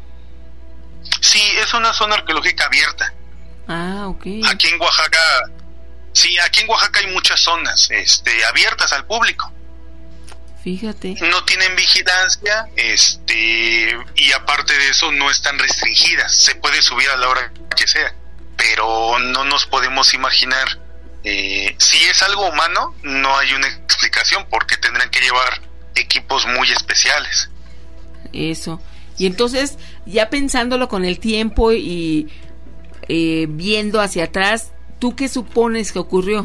Sí, es una zona arqueológica abierta. Ah, ok. Aquí en Oaxaca, sí, aquí en Oaxaca hay muchas zonas este, abiertas al público. Fíjate. No tienen vigilancia, este, y aparte de eso no están restringidas. Se puede subir a la hora que sea, pero no nos podemos imaginar. Eh, si es algo humano, no hay una explicación, porque tendrán que llevar equipos muy especiales. Eso. Y entonces, ya pensándolo con el tiempo y eh, viendo hacia atrás, ¿tú qué supones que ocurrió?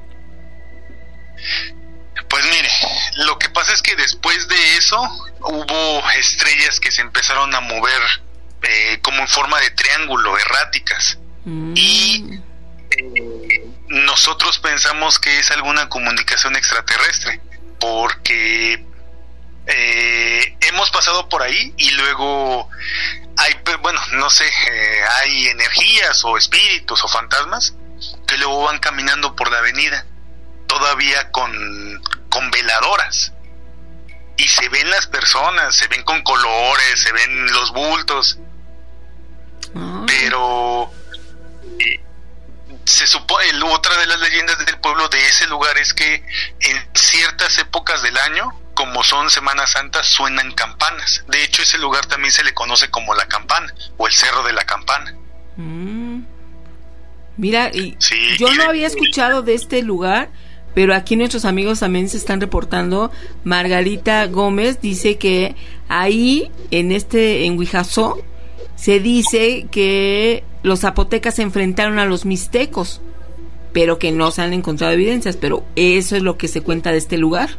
Pues mire, lo que pasa es que después de eso hubo estrellas que se empezaron a mover eh, como en forma de triángulo, erráticas. Mm. Y eh, nosotros pensamos que es alguna comunicación extraterrestre, porque eh, hemos pasado por ahí y luego hay, bueno, no sé, eh, hay energías o espíritus o fantasmas que luego van caminando por la avenida, todavía con, con veladoras, y se ven las personas, se ven con colores, se ven los bultos. Oh. Pero eh, se supone, otra de las leyendas del pueblo de ese lugar es que en ciertas épocas del año, como son Semanas Santas, suenan campanas. De hecho, ese lugar también se le conoce como La Campana o el Cerro de la Campana. Mm. Mira, y sí, yo y no de, había escuchado de este lugar, pero aquí nuestros amigos también se están reportando. Margarita Gómez dice que ahí, en este, en Huijazó, se dice que los zapotecas se enfrentaron a los mixtecos, pero que no se han encontrado evidencias. Pero eso es lo que se cuenta de este lugar.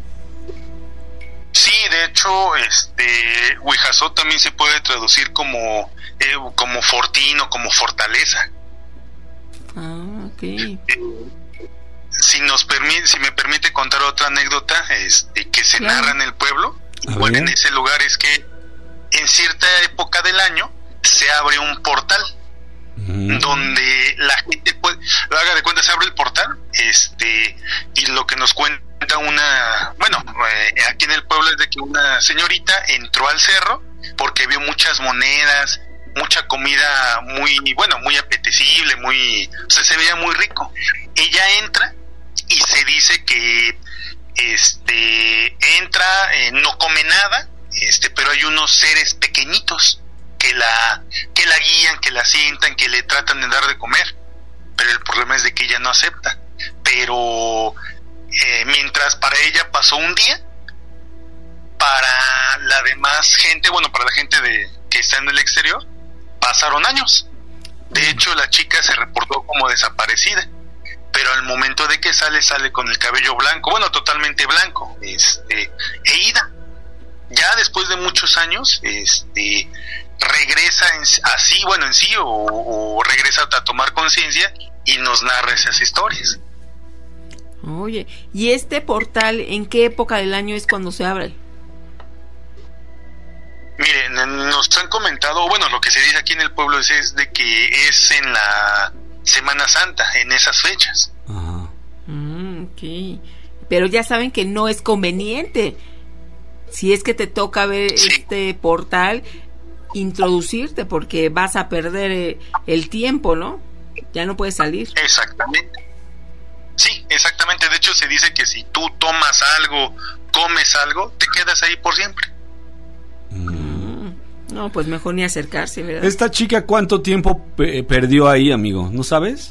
Sí, de hecho, este, Huijazó también se puede traducir como eh, como fortín o como fortaleza. Ah, ok. Eh, si nos permite, si me permite contar otra anécdota, este, que se claro. narra en el pueblo, igual en ese lugar, es que en cierta época del año se abre un portal mm. donde la gente puede, haga de cuenta, se abre el portal, este, y lo que nos cuenta una, bueno, eh, aquí en el pueblo es de que una señorita entró al cerro porque vio muchas monedas, mucha comida muy, bueno, muy apetecible, muy, o sea, se veía muy rico. Ella entra y se dice que este, entra, eh, no come nada, este, pero hay unos seres pequeñitos que la, que la guían, que la sientan, que le tratan de dar de comer, pero el problema es de que ella no acepta. Pero eh, mientras para ella pasó un día, para la demás gente, bueno, para la gente de que está en el exterior, pasaron años. De hecho, la chica se reportó como desaparecida, pero al momento de que sale, sale con el cabello blanco, bueno, totalmente blanco, este, e ida. Ya después de muchos años, este, regresa en, así, bueno, en sí, o, o regresa a tomar conciencia y nos narra esas historias. Oye, ¿y este portal en qué época del año es cuando se abre? Miren, nos han comentado, bueno, lo que se dice aquí en el pueblo es, es de que es en la Semana Santa, en esas fechas. Ajá. Mm, ok. Pero ya saben que no es conveniente, si es que te toca ver sí. este portal, introducirte, porque vas a perder eh, el tiempo, ¿no? Ya no puedes salir. Exactamente. Sí, exactamente. De hecho, se dice que si tú tomas algo, comes algo, te quedas ahí por siempre. No, pues mejor ni acercarse, ¿verdad? ¿Esta chica cuánto tiempo pe- perdió ahí, amigo? ¿No sabes?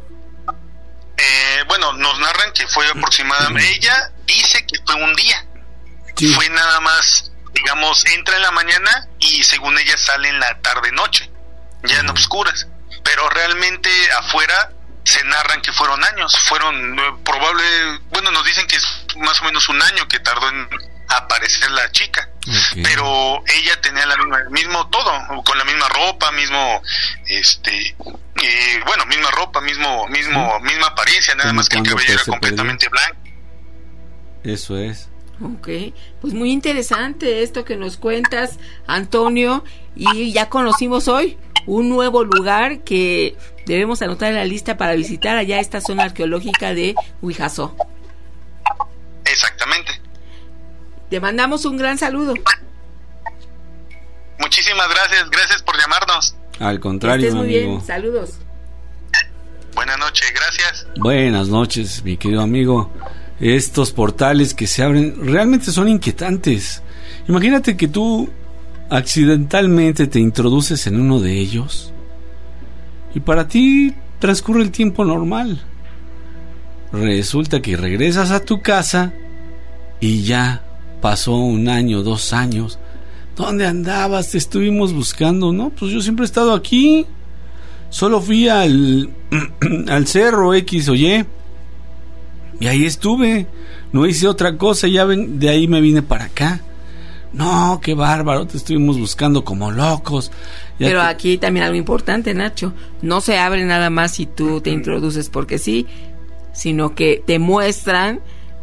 Eh, bueno, nos narran que fue aproximadamente... Ella dice que fue un día. Sí. Fue nada más, digamos, entra en la mañana y según ella sale en la tarde-noche, ya en obscuras. Pero realmente afuera se narran que fueron años. Fueron eh, probable... Bueno, nos dicen que es más o menos un año que tardó en aparecer la chica. Okay. Pero ella tenía la misma, mismo todo, con la misma ropa, mismo, este, eh, bueno, misma ropa, mismo, mismo, ¿sí? misma apariencia, nada más que el cabello era completamente perdió? blanco. Eso es. Ok, pues muy interesante esto que nos cuentas, Antonio, y ya conocimos hoy un nuevo lugar que debemos anotar en la lista para visitar allá esta zona arqueológica de Huijazó. Exactamente. Te mandamos un gran saludo. Muchísimas gracias, gracias por llamarnos. Al contrario, estés muy amigo. bien, saludos. Buenas noches, gracias. Buenas noches, mi querido amigo. Estos portales que se abren realmente son inquietantes. Imagínate que tú accidentalmente te introduces en uno de ellos y para ti transcurre el tiempo normal. Resulta que regresas a tu casa y ya pasó un año, dos años. ¿Dónde andabas? Te estuvimos buscando. No, pues yo siempre he estado aquí. Solo fui al al cerro X o Y y ahí estuve. No hice otra cosa, ya ven, de ahí me vine para acá. No, qué bárbaro, te estuvimos buscando como locos. Ya Pero te... aquí también algo importante, Nacho. No se abre nada más si tú te introduces porque sí, sino que te muestran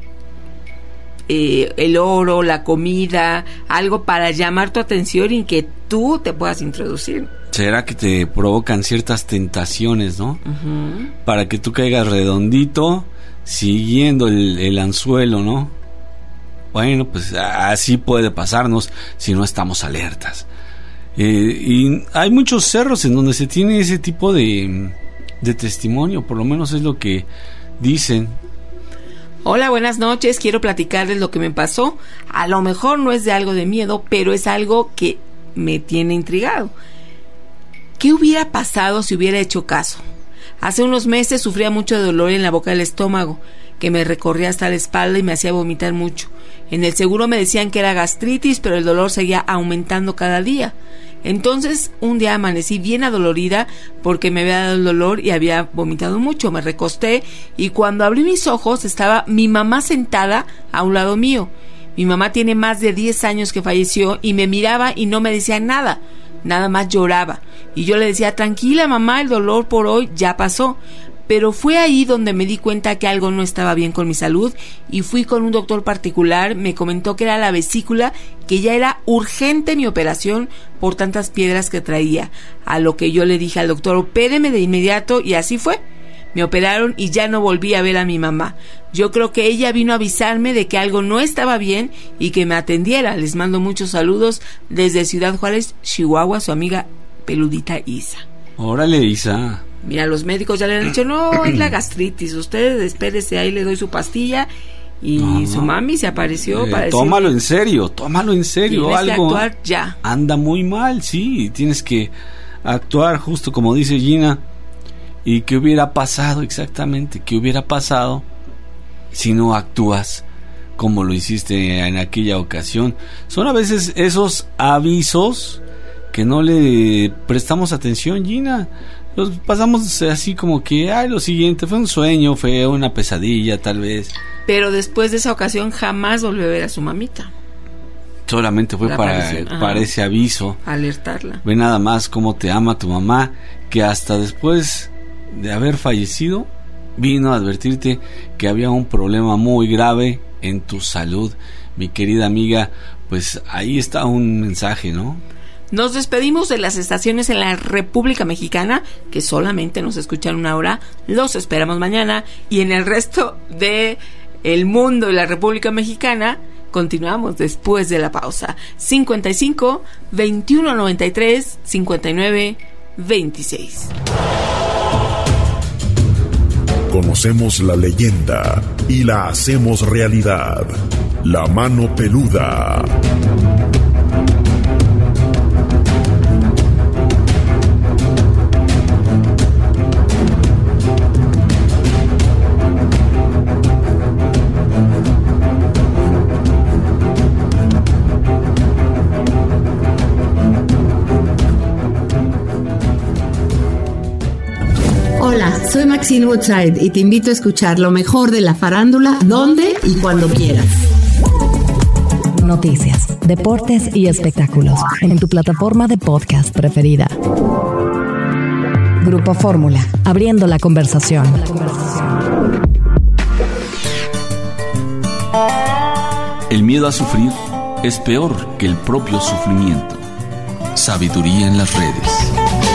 Eh, el oro, la comida, algo para llamar tu atención y que tú te puedas introducir. ¿Será que te provocan ciertas tentaciones, no? Uh-huh. Para que tú caigas redondito siguiendo el, el anzuelo, ¿no? Bueno, pues así puede pasarnos si no estamos alertas. Eh, y hay muchos cerros en donde se tiene ese tipo de, de testimonio, por lo menos es lo que dicen. Hola, buenas noches, quiero platicarles lo que me pasó. A lo mejor no es de algo de miedo, pero es algo que me tiene intrigado. ¿Qué hubiera pasado si hubiera hecho caso? Hace unos meses sufría mucho dolor en la boca del estómago, que me recorría hasta la espalda y me hacía vomitar mucho. En el seguro me decían que era gastritis, pero el dolor seguía aumentando cada día. Entonces, un día amanecí bien adolorida porque me había dado el dolor y había vomitado mucho. Me recosté y cuando abrí mis ojos estaba mi mamá sentada a un lado mío. Mi mamá tiene más de diez años que falleció y me miraba y no me decía nada, nada más lloraba. Y yo le decía, tranquila mamá, el dolor por hoy ya pasó. Pero fue ahí donde me di cuenta que algo no estaba bien con mi salud y fui con un doctor particular. Me comentó que era la vesícula, que ya era urgente mi operación por tantas piedras que traía. A lo que yo le dije al doctor, opéreme de inmediato, y así fue. Me operaron y ya no volví a ver a mi mamá. Yo creo que ella vino a avisarme de que algo no estaba bien y que me atendiera. Les mando muchos saludos desde Ciudad Juárez, Chihuahua, su amiga peludita Isa. Órale, Isa. Mira, los médicos ya le han dicho, no, es la gastritis, usted espérese, ahí le doy su pastilla y no, su no. mami se apareció Eh, para decir, tómalo en serio, tómalo en serio. tienes que Algo actuar ya. anda muy mal, sí, tienes que actuar justo como dice Gina. ¿Y qué hubiera pasado exactamente? ¿Qué hubiera pasado si no actúas como lo hiciste en aquella ocasión? Son a veces esos avisos que no le prestamos atención, Gina. Los pasamos así como que, ay, lo siguiente fue un sueño, fue una pesadilla tal vez. Pero después de esa ocasión jamás volvió a ver a su mamita. Solamente fue La para, aparición, para ese aviso. Alertarla. Ve nada más cómo te ama tu mamá, que hasta después de haber fallecido vino a advertirte que había un problema muy grave en tu salud, mi querida amiga. Pues ahí está un mensaje, ¿no? Nos despedimos de las estaciones en la República Mexicana, que solamente nos escuchan una hora. Los esperamos mañana. Y en el resto de el mundo y la República Mexicana continuamos después de la pausa. cincuenta y cinco, veintiuno noventa y tres, cincuenta y nueve, veintiséis. Conocemos la leyenda y la hacemos realidad. La mano peluda. Hola, soy Maxine Woodside y te invito a escuchar lo mejor de la farándula, donde y cuando quieras. Noticias, deportes y espectáculos en tu plataforma de podcast preferida. Grupo Fórmula, abriendo la conversación. El miedo a sufrir es peor que el propio sufrimiento. Sabiduría en las redes.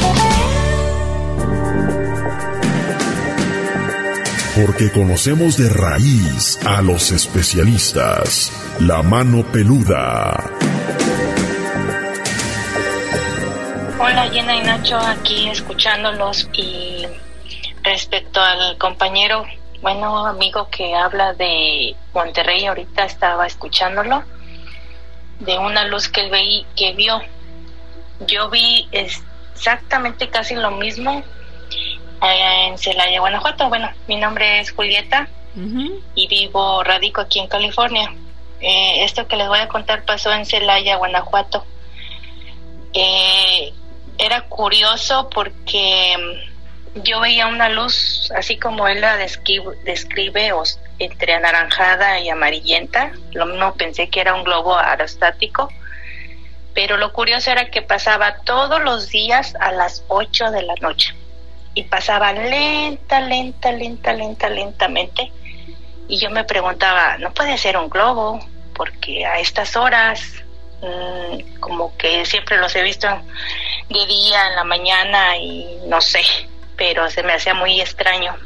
Porque conocemos de raíz a los especialistas. La mano peluda. Hola Gina y Nacho, aquí escuchándolos. Y respecto al compañero, bueno, amigo que habla de Monterrey, ahorita estaba escuchándolo, de una luz que él veí, que vio. Yo vi exactamente casi lo mismo en Celaya, Guanajuato. Bueno, mi nombre es Julieta, uh-huh, y vivo, radico aquí en California. Eh, esto que les voy a contar pasó en Celaya, Guanajuato. Eh, era curioso porque yo veía una luz, así como él la describe, describe os, entre anaranjada y amarillenta. Lo mismo pensé que era un globo aerostático, pero lo curioso era que pasaba todos los días a las ocho de la noche. Y pasaba lenta, lenta, lenta, lenta, lentamente. Y yo me preguntaba, no puede ser un globo, porque a estas horas, mmm, como que siempre los he visto de día, en la mañana, y no sé, pero se me hacía muy extraño.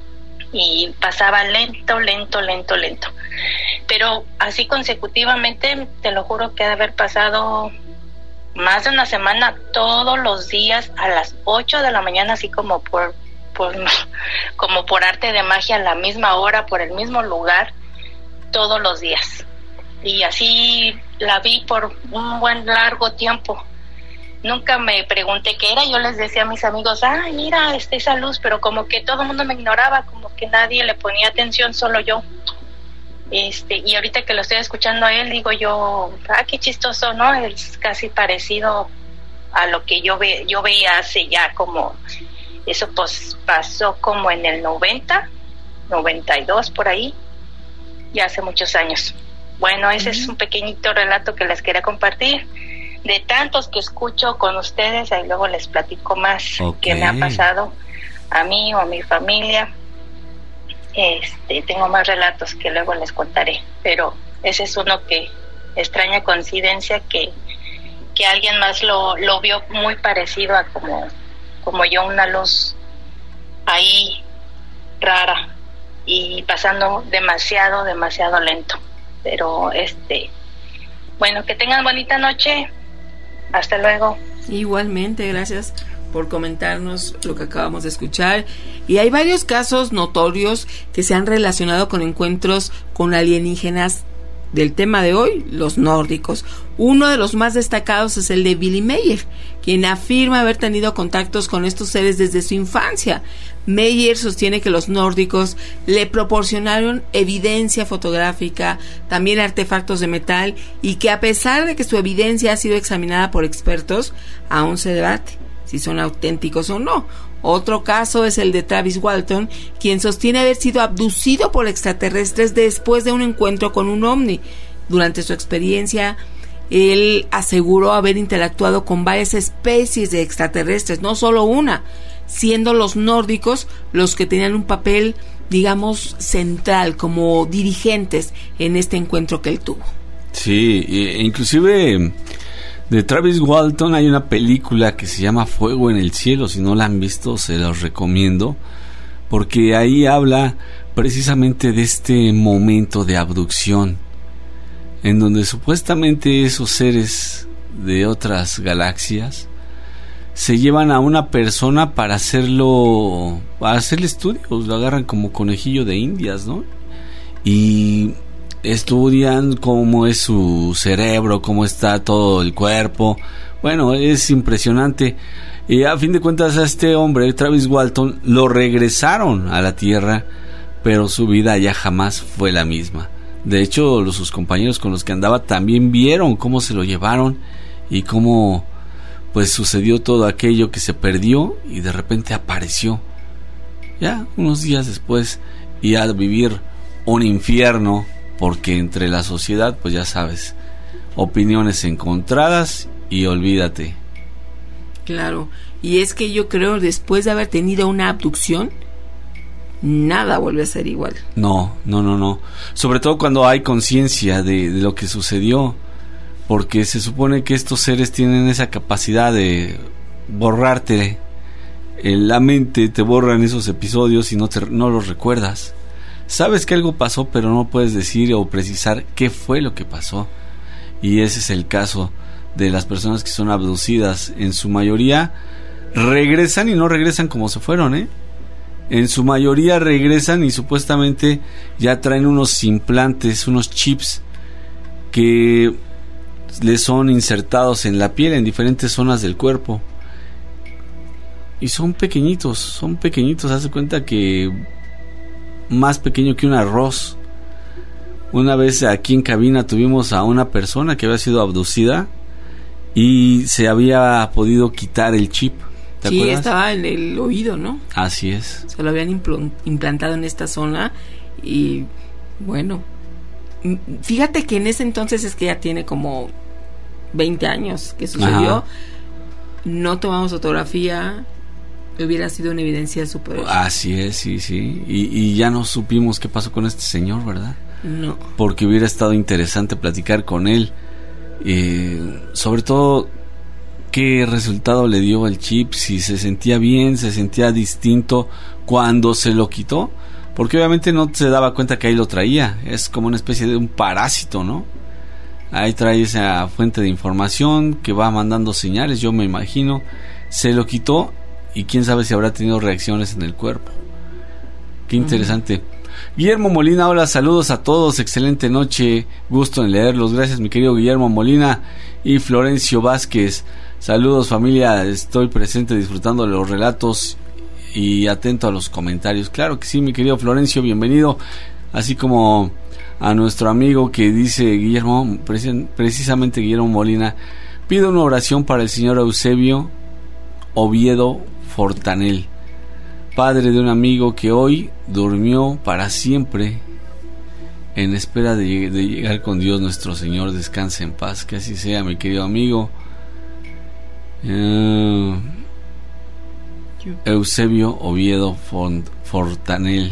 Y pasaba lento, lento, lento, lento. Pero así consecutivamente, te lo juro que ha de haber pasado más de una semana, todos los días a las ocho de la mañana, así como por, por como por arte de magia, a la misma hora, por el mismo lugar, todos los días. Y así la vi por un buen largo tiempo. Nunca me pregunté qué era. Yo les decía a mis amigos, ah, mira, este, esa luz, pero como que todo el mundo me ignoraba, como que nadie le ponía atención, solo yo. Este, y ahorita que lo estoy escuchando a él, digo yo, ah, qué chistoso, ¿no? Es casi parecido a lo que yo ve, yo veía hace ya como, eso pues pasó como en el noventa, noventa y dos por ahí, ya hace muchos años. Bueno, ese uh-huh. es un pequeñito relato que les quería compartir, de tantos que escucho con ustedes, ahí luego les platico más okay. qué me ha pasado a mí o a mi familia. Este, tengo más relatos que luego les contaré, pero ese es uno que, extraña coincidencia, que, que alguien más lo, lo vio muy parecido a como, como yo, una luz ahí rara y pasando demasiado, demasiado lento. Pero este, bueno, que tengan bonita noche, hasta luego. Igualmente, gracias por comentarnos lo que acabamos de escuchar. Y hay varios casos notorios que se han relacionado con encuentros con alienígenas del tema de hoy, los nórdicos. Uno de los más destacados es el de Billy Meyer, quien afirma haber tenido contactos con estos seres desde su infancia. Meyer sostiene que los nórdicos le proporcionaron evidencia fotográfica, también artefactos de metal, y que a pesar de que su evidencia ha sido examinada por expertos, aún se debate si son auténticos o no. Otro caso es el de Travis Walton, quien sostiene haber sido abducido por extraterrestres después de un encuentro con un ovni. Durante su experiencia, él aseguró haber interactuado con varias especies de extraterrestres, no solo una, siendo los nórdicos los que tenían un papel, digamos, central, como dirigentes en este encuentro que él tuvo. Sí, e inclusive de Travis Walton hay una película que se llama Fuego en el Cielo. Si no la han visto, se los recomiendo, porque ahí habla precisamente de este momento de abducción, en donde supuestamente esos seres de otras galaxias se llevan a una persona para hacerlo, para hacerle estudios, lo agarran como conejillo de indias, ¿no? Y estudian cómo es su cerebro, cómo está todo el cuerpo. Bueno, es impresionante. Y a fin de cuentas a este hombre, Travis Walton, lo regresaron a la Tierra, pero su vida ya jamás fue la misma. De hecho, los, sus compañeros con los que andaba también vieron cómo se lo llevaron y cómo pues sucedió todo aquello que se perdió y de repente apareció ya unos días después, y a vivir un infierno, porque entre la sociedad, pues ya sabes, opiniones encontradas y olvídate. Claro, y es que yo creo, después de haber tenido una abducción, nada vuelve a ser igual. No, no, no, no. Sobre todo cuando hay conciencia de, de lo que sucedió, porque se supone que estos seres tienen esa capacidad de borrarte en la mente, te borran esos episodios y no, te, no los recuerdas. Sabes que algo pasó, pero no puedes decir o precisar qué fue lo que pasó. Y ese es el caso de las personas que son abducidas. En su mayoría regresan y no regresan como se fueron, ¿eh? En su mayoría regresan y supuestamente ya traen unos implantes, unos chips que les son insertados en la piel, en diferentes zonas del cuerpo. Y son pequeñitos, son pequeñitos, haz de cuenta que más pequeño que un arroz. Una vez aquí en cabina tuvimos a una persona que había sido abducida y se había podido quitar el chip. ¿Te sí, acuerdas? Estaba en el oído, ¿no? Así es. Se lo habían impl- implantado en esta zona y bueno, fíjate que en ese entonces es que ya tiene como veinte años que sucedió. Ajá. No tomamos fotografía. Hubiera sido una evidencia súper. Así es, sí, sí. Y, y ya no supimos qué pasó con este señor, ¿verdad? No. Porque hubiera estado interesante platicar con él. Eh, sobre todo, qué resultado le dio el chip, si se sentía bien, se sentía distinto cuando se lo quitó. Porque obviamente no se daba cuenta que ahí lo traía. Es como una especie de un parásito, ¿no? Ahí trae esa fuente de información que va mandando señales, yo me imagino. Se lo quitó. Y quién sabe si habrá tenido reacciones en el cuerpo. Qué interesante. Uh-huh. Guillermo Molina, hola, saludos a todos, excelente noche, gusto en leerlos, gracias mi querido Guillermo Molina. Y Florencio Vázquez, saludos familia, estoy presente disfrutando de los relatos y atento a los comentarios. Claro que sí, mi querido Florencio, bienvenido. Así como a nuestro amigo que dice Guillermo, precisamente Guillermo Molina, pido una oración para el señor Eusebio Oviedo Fortanel, padre de un amigo que hoy durmió para siempre en espera de, de llegar con Dios nuestro Señor. Descanse en paz, que así sea, mi querido amigo. Uh, Eusebio Oviedo Font, Fortanel.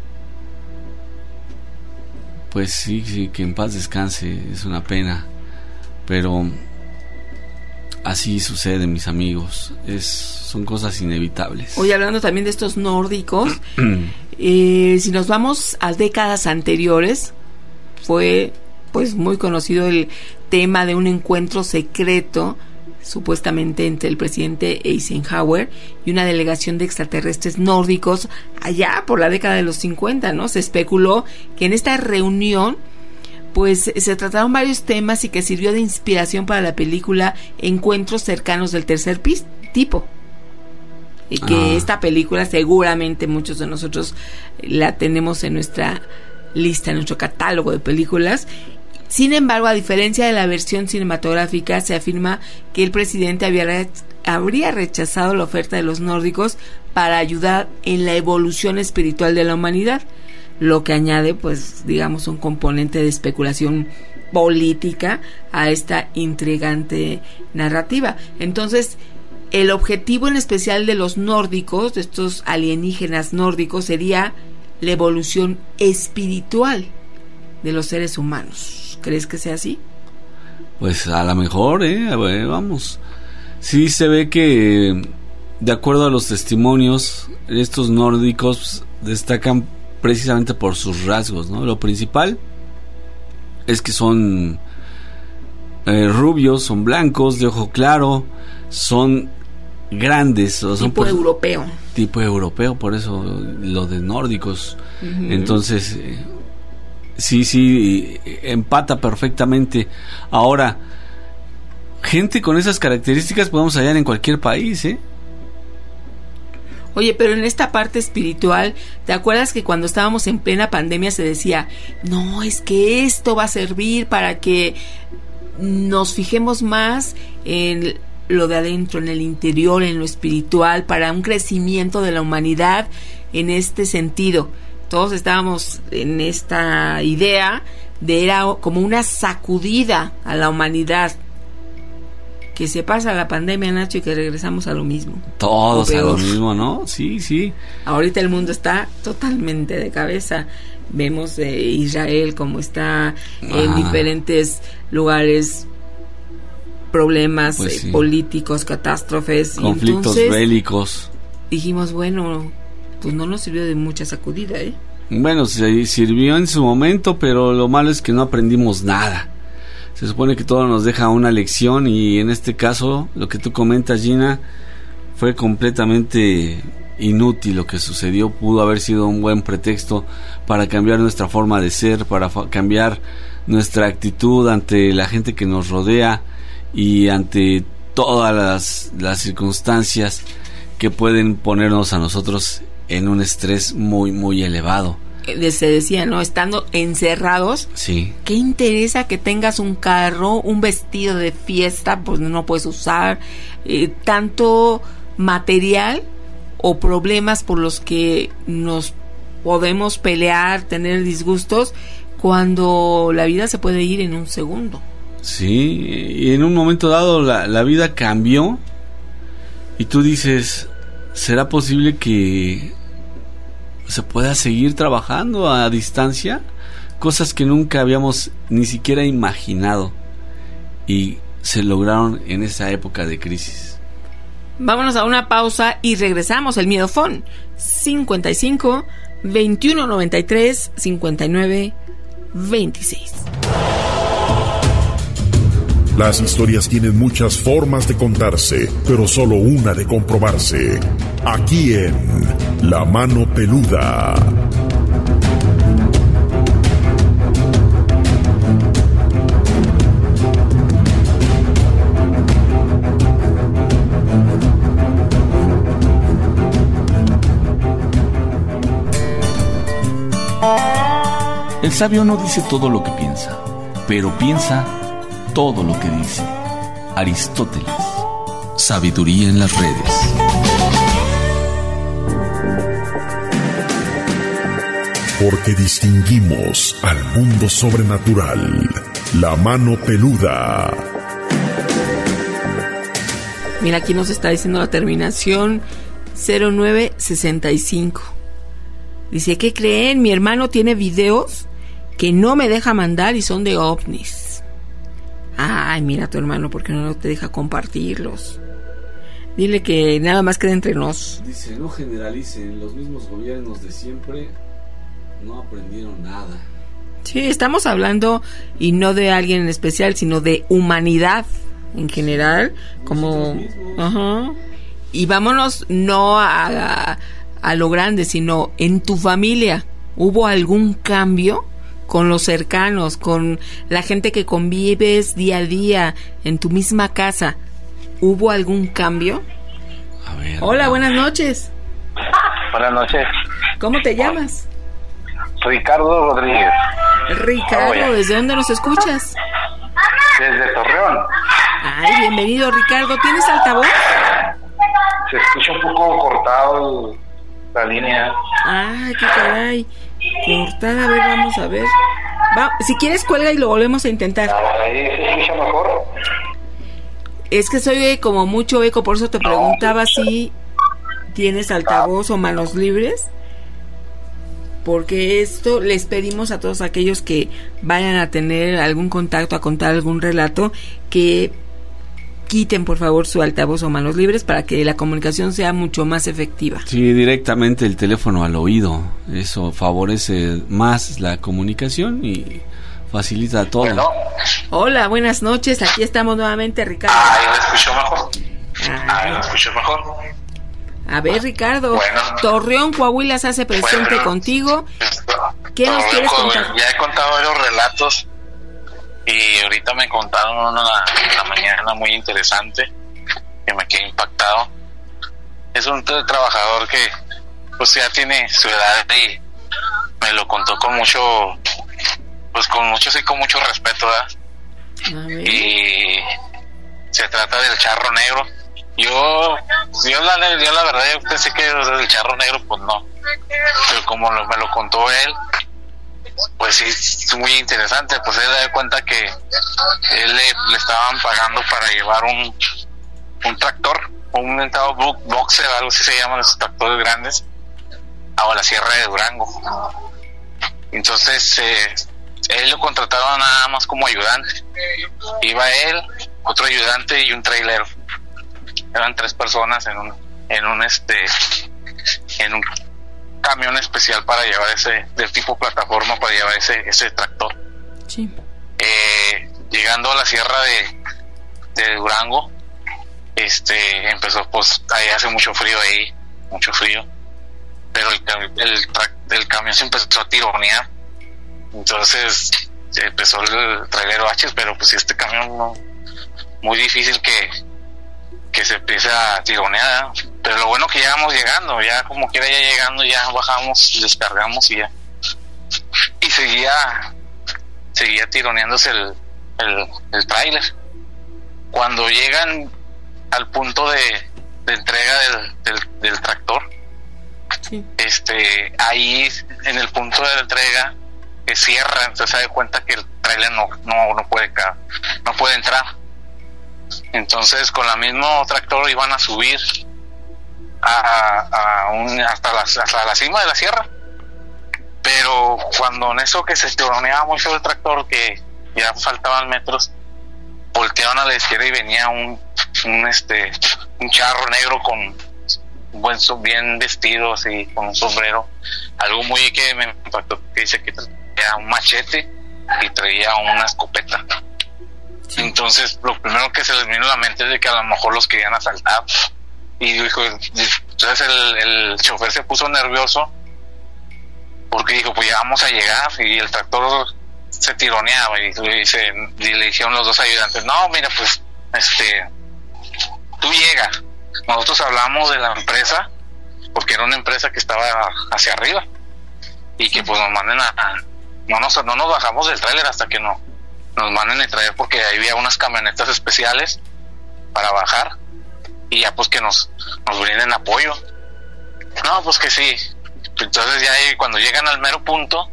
Pues sí, sí, que en paz descanse, es una pena, pero así sucede, mis amigos. Es, son cosas inevitables. Hoy hablando también de estos nórdicos, eh, si nos vamos a décadas anteriores, fue pues muy conocido el tema de un encuentro secreto supuestamente entre el presidente Eisenhower y una delegación de extraterrestres nórdicos allá por la década de los cincuenta, ¿no? Se especuló que en esta reunión pues se trataron varios temas y que sirvió de inspiración para la película Encuentros cercanos del tercer pis- tipo. Y que ah. esta película seguramente muchos de nosotros la tenemos en nuestra lista, en nuestro catálogo de películas. Sin embargo, a diferencia de la versión cinematográfica, se afirma que el presidente había re- habría rechazado la oferta de los nórdicos para ayudar en la evolución espiritual de la humanidad, lo que añade, pues, digamos, un componente de especulación política a esta intrigante narrativa. Entonces, el objetivo en especial de los nórdicos, de estos alienígenas nórdicos, sería la evolución espiritual de los seres humanos. ¿Crees que sea así? Pues a lo mejor, eh, a ver, vamos. Sí se ve que, de acuerdo a los testimonios, estos nórdicos destacan precisamente por sus rasgos, ¿no? Lo principal es que son eh, rubios, son blancos, de ojo claro, son grandes, o son tipo por, europeo. Tipo europeo, por eso lo de nórdicos. Uh-huh. Entonces, eh, sí, sí, empata perfectamente. Ahora, gente con esas características podemos hallar en cualquier país, ¿eh? Oye, pero en esta parte espiritual, ¿te acuerdas que cuando estábamos en plena pandemia se decía, no, es que esto va a servir para que nos fijemos más en lo de adentro, en el interior, en lo espiritual, para un crecimiento de la humanidad en este sentido? Todos estábamos en esta idea de era como una sacudida a la humanidad. Que se pasa la pandemia, Nacho, y que regresamos a lo mismo. Todos a lo mismo, ¿no? Sí, sí. Ahorita el mundo está totalmente de cabeza. Vemos eh, Israel como está en ah. diferentes lugares, problemas pues sí. eh, políticos, catástrofes. Conflictos y entonces, bélicos. Dijimos, bueno, pues no nos sirvió de mucha sacudida, ¿eh? Bueno, se sirvió en su momento, pero lo malo es que no aprendimos nada. Se supone que todo nos deja una lección y en este caso, lo que tú comentas, Gina, fue completamente inútil lo que sucedió. Pudo haber sido un buen pretexto para cambiar nuestra forma de ser, para fa- cambiar nuestra actitud ante la gente que nos rodea y ante todas las, las circunstancias que pueden ponernos a nosotros en un estrés muy, muy elevado. Se decía, ¿no? Estando encerrados, sí. ¿Qué interesa que tengas un carro, un vestido de fiesta? Pues no puedes usar eh, tanto material o problemas por los que nos podemos pelear, tener disgustos, cuando la vida se puede ir en un segundo. Sí, y en un momento dado la, la vida cambió y tú dices, ¿será posible que se pueda seguir trabajando a distancia? Cosas que nunca habíamos ni siquiera imaginado y se lograron en esa época de crisis. Vámonos a una pausa y regresamos. El Miedofón cincuenta y cinco, veintiuno noventa y tres, cincuenta y nueve, veintiséis. Las historias tienen muchas formas de contarse, pero solo una de comprobarse. Aquí en La Mano Peluda. El sabio no dice todo lo que piensa, pero piensa todo lo que dice. Aristóteles. Sabiduría en las redes. Porque distinguimos al mundo sobrenatural. La Mano Peluda. Mira, aquí nos está diciendo la terminación cero nueve sesenta y cinco. Dice, ¿qué creen? Mi hermano tiene videos que no me deja mandar y son de ovnis. Ay, mira a tu hermano, ¿por qué no te deja compartirlos? Dile que nada más queda entre nos. Dice, no generalicen, los mismos gobiernos de siempre no aprendieron nada. Sí, estamos hablando, y no de alguien en especial, sino de humanidad en general, como... Ajá. Y vámonos no a, a, a lo grande, sino en tu familia. ¿Hubo algún cambio con los cercanos, con la gente que convives día a día en tu misma casa? ¿Hubo algún cambio? A ver, Hola, buenas noches. Buenas noches. ¿Cómo te llamas? Ricardo Rodríguez. Ricardo, Oye. ¿desde dónde nos escuchas? Desde Torreón. Ay, bienvenido, Ricardo. ¿Tienes altavoz? Se escucha un poco cortado el- la línea. Ay, qué caray. Cortada, a ver, vamos a ver. Va, si quieres, cuelga y lo volvemos a intentar. Ahí se escucha mejor. Es que soy oye, como mucho eco, por eso te preguntaba si tienes altavoz o manos libres. Porque esto les pedimos a todos aquellos que vayan a tener algún contacto, a contar algún relato, que quiten por favor su altavoz o manos libres para que la comunicación sea mucho más efectiva. Sí, directamente el teléfono al oído. Eso favorece más la comunicación y facilita todo. Bueno. Hola, buenas noches. Aquí estamos nuevamente, Ricardo. Ahí me escucho mejor. Ahí me escucho mejor. A ver, Ricardo, Bueno. Torreón, Coahuila se hace presente Bueno. contigo. ¿Qué nos Torreón, quieres Coahuila. contar? Ya he contado varios relatos y ahorita me contaron uno en la, en la mañana muy interesante que me quedé impactado. Es un tra- trabajador que pues ya tiene su edad y me lo contó con mucho, pues con mucho, sí, con mucho respeto, ¿verdad? A ver. Y se trata del charro negro. Yo, yo la, yo la verdad yo pensé que el charro negro pues no, pero como lo, me lo contó él, pues sí, es muy interesante. Pues él da cuenta que él le, le estaban pagando para llevar un un tractor, un mentado bu- boxer, algo así se llaman esos tractores grandes, a la sierra de Durango. Entonces eh, él lo contrataba nada más como ayudante. Iba él, otro ayudante y un trailero. Eran tres personas en un en un este en un camión especial para llevar ese, del tipo plataforma, para llevar ese ese tractor. Sí. Eh, llegando a la sierra de, de Durango, este empezó, pues ahí hace mucho frío ahí, mucho frío, pero el, cam- el, tra- el camión se empezó a tironear. Entonces empezó el trailero H, pero pues este camión no, muy difícil que que se empiece a tironear, ¿eh? Pero lo bueno que ya vamos llegando, ya como quiera ya llegando, ya bajamos, descargamos y ya, y seguía seguía tironeándose el el, el tráiler. Cuando llegan al punto de, de entrega del, del, del tractor, sí. este ahí en el punto de entrega que cierra, entonces se da cuenta que el tráiler no, no, no puede ca- no puede entrar. Entonces con la mismo tractor iban a subir a, a un, hasta, la, hasta la cima de la sierra, pero cuando en eso que se tironeaba mucho el tractor, que ya faltaban metros, volteaban a la izquierda y venía un, un este un charro negro con un buen so- bien vestido, así, con un sombrero, algo muy que me impactó, que dice que traía un machete y traía una escopeta. Entonces lo primero que se les vino a la mente es de que a lo mejor los querían asaltar, y dijo, entonces el, el chofer se puso nervioso porque dijo, pues ya vamos a llegar, y el tractor se tironeaba y, y, se, y le dijeron los dos ayudantes, no, mira, pues este tú llega, nosotros hablamos de la empresa porque era una empresa que estaba hacia arriba y que pues nos manden a, a no nos no nos bajamos del tráiler hasta que no nos manden a traer, porque ahí había unas camionetas especiales para bajar y ya pues que nos nos brinden apoyo. No, pues que sí. Entonces ya ahí, cuando llegan al mero punto,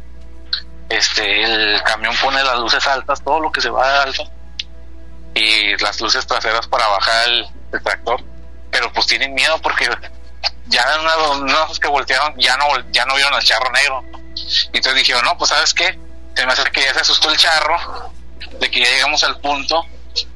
este el camión pone las luces altas, todo lo que se va de alto, y las luces traseras para bajar el, el tractor, pero pues tienen miedo porque ya una vez que voltearon ya no ya no vieron al charro negro. Y entonces dijeron, no, pues ¿sabes qué? Se me hace que ya se asustó el charro de que ya llegamos al punto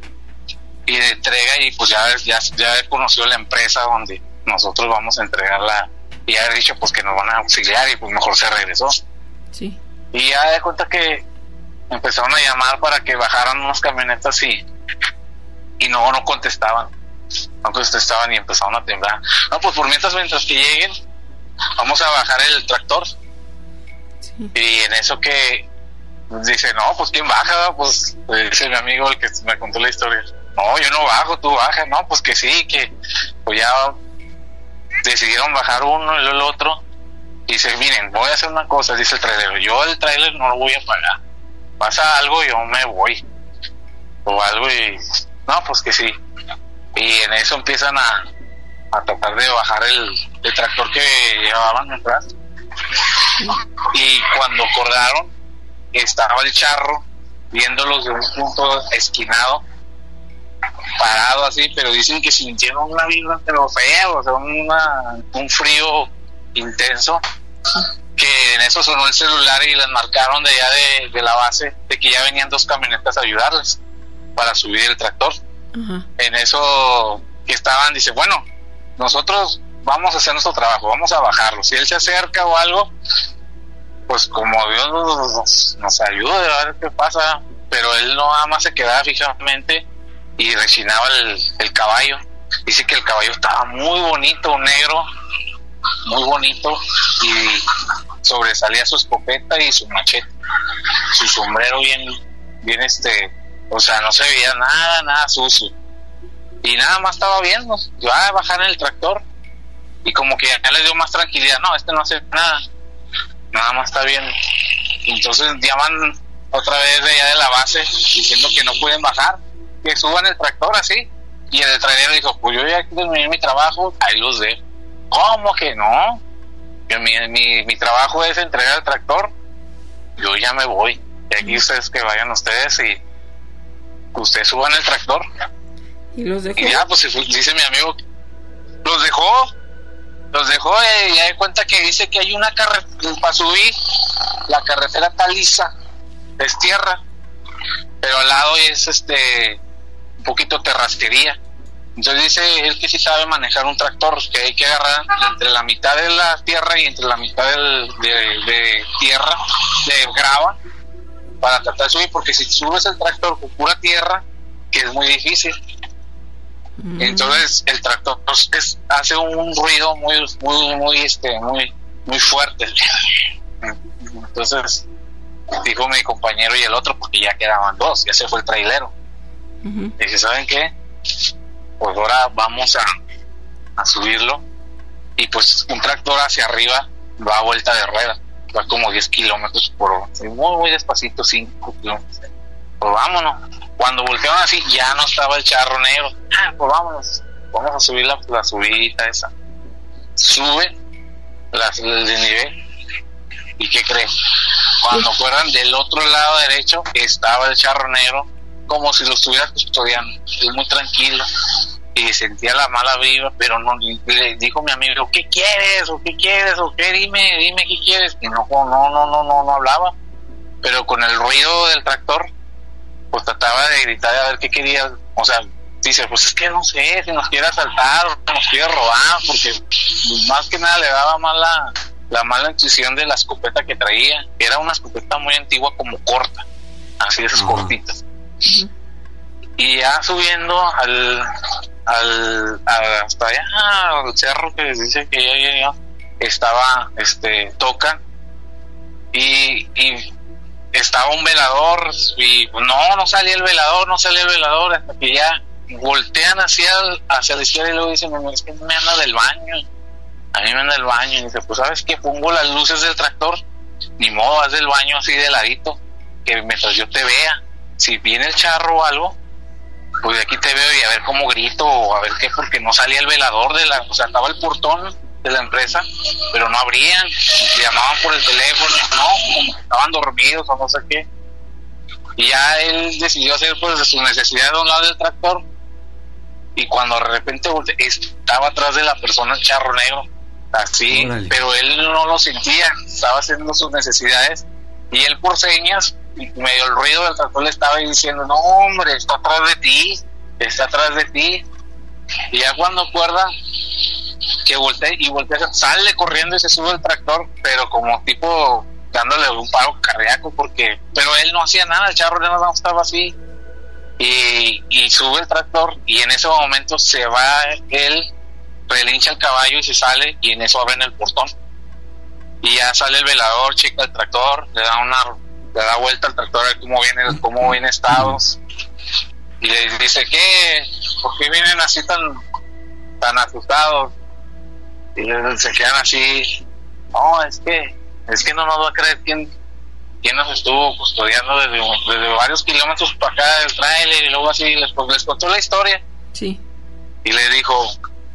y de entrega, y pues ya ya ya conoció la empresa donde nosotros vamos a entregarla, y ya ha dicho pues que nos van a auxiliar, y pues mejor se regresó. Sí. Y ya de cuenta que empezaron a llamar para que bajaran unas camionetas y y no, no contestaban, no contestaban y empezaron a temblar. No, pues por mientras, mientras que lleguen, vamos a bajar el tractor. Sí. Y en eso que dice, no, pues ¿quién baja? Pues dice mi amigo, el que me contó la historia, no, yo no bajo, tú baja. No, pues que sí, que pues ya decidieron bajar uno y luego el otro. Y dice, miren, voy a hacer una cosa, dice el trailero, yo el trailer no lo voy a pagar, pasa algo yo me voy o algo. Y no, pues que sí. Y en eso empiezan a, a tratar de bajar el, el tractor que llevaban atrás. Y cuando acordaron, estaba el charro viéndolos de un punto esquinado, parado así, pero dicen que sintieron una vibra pero fea, o sea, una, un frío intenso, que en eso sonó el celular y les marcaron de allá de, de la base de que ya venían dos camionetas a ayudarles para subir el tractor. Uh-huh. En eso que estaban, dice, bueno, nosotros vamos a hacer nuestro trabajo, vamos a bajarlo, si él se acerca o algo, pues como Dios nos, nos, nos ayude a ver qué pasa. Pero él no nada más se quedaba fijamente y rechinaba el, el caballo. Dice que el caballo estaba muy bonito, un negro muy bonito, y sobresalía su escopeta y su machete, su sombrero bien, bien este, o sea, no se veía nada, nada sucio, y nada más estaba viendo, yo a bajar en el tractor, y como que ya les dio más tranquilidad, no, este no hace nada, nada más está bien. Entonces llaman otra vez de allá de la base diciendo que no pueden bajar, que suban el tractor así, y el trailero dijo, pues yo ya terminé mi trabajo, ahí los dejo. ¿Cómo que no? Yo, mi, mi, mi trabajo es entregar el tractor, yo ya me voy, y aquí ustedes que vayan ustedes y ustedes suban el tractor. Y los dejó. Y ya, pues dice mi amigo, los dejó, los dejó, y ya de cuenta que dice que hay una carretera para subir, la carretera está lisa, es tierra, pero al lado es este un poquito terracería. Entonces dice él que sí sabe manejar un tractor, que hay que agarrar entre la mitad de la tierra y entre la mitad del, de, de tierra, de grava, para tratar de subir, porque si subes el tractor con pura tierra, que es muy difícil. Mm. Entonces el tractor es, hace un ruido muy, muy, muy, este, muy, muy fuerte. Entonces dijo mi compañero y el otro, porque ya quedaban dos, ya se fue el trailero. Uh-huh. Dije, ¿saben qué? Pues ahora vamos a, a subirlo, y pues un tractor hacia arriba va a vuelta de rueda, va como diez kilómetros por hora, muy muy despacito, cinco kilómetros. Pues vámonos. Cuando voltearon así ya no estaba el charro negro. Ah, pues vámonos, vamos a subir la, la subidita esa. Sube la, el desnivel, y ¿qué crees? Cuando fueran del otro lado derecho estaba el charro negro como si lo estuviera custodiando, muy tranquilo, y sentía la mala vibra, pero no, le dijo mi amigo, ¿qué quieres? ¿O qué quieres? ¿O qué? Dime, dime qué quieres. Y no, no, no, no, no, no hablaba, pero con el ruido del tractor, pues trataba de gritar a ver qué quería. O sea, dice, pues es que no sé, si nos quiere asaltar o nos quiere robar, porque más que nada le daba más la, la mala intuición de la escopeta que traía. Era una escopeta muy antigua, como corta, así esas uh-huh. cortitas. Uh-huh. Y ya subiendo al, al, a, hasta allá al cerro que les dice que ya, ya, ya estaba, este, tocan, y, y estaba un velador, y no, no salía el velador, no salía el velador, hasta que ya voltean hacia, hacia la izquierda, y luego dicen, es que me anda del baño, a mí me anda del baño, y dice, pues sabes que pongo las luces del tractor, ni modo, haz del baño así de ladito, que mientras yo te vea, si viene el charro o algo, pues de aquí te veo y a ver cómo grito, o a ver qué, porque no salía el velador de la, o sea, estaba el portón de la empresa, pero no abrían, llamaban por el teléfono, no, como que estaban dormidos o no sé qué. Y ya él decidió hacer pues de su necesidad de un lado del tractor, y cuando de repente estaba atrás de la persona el charro negro, así, órale. Pero él no lo sentía, estaba haciendo sus necesidades, y él por señas, y medio el ruido del tractor le estaba diciendo, no hombre, está atrás de ti, está atrás de ti. Y ya cuando acuerda que voltea y voltea, sale corriendo y se sube el tractor, pero como tipo dándole un paro cardíaco, porque, pero él no hacía nada, el charro ya no estaba así. y, y sube el tractor, y en ese momento se va él, relincha el caballo y se sale, y en eso abren el portón y ya sale el velador, checa el tractor, le da una le da vuelta al tractor a ver cómo viene, cómo viene estados, y les dice, ¿qué? ¿Por qué vienen así tan tan asustados? Y les, se quedan así, no, es que es que no nos va a creer quién quién nos estuvo custodiando desde, desde varios kilómetros para acá del tráiler, y luego así les, pues, les contó la historia. Sí. Y le dijo,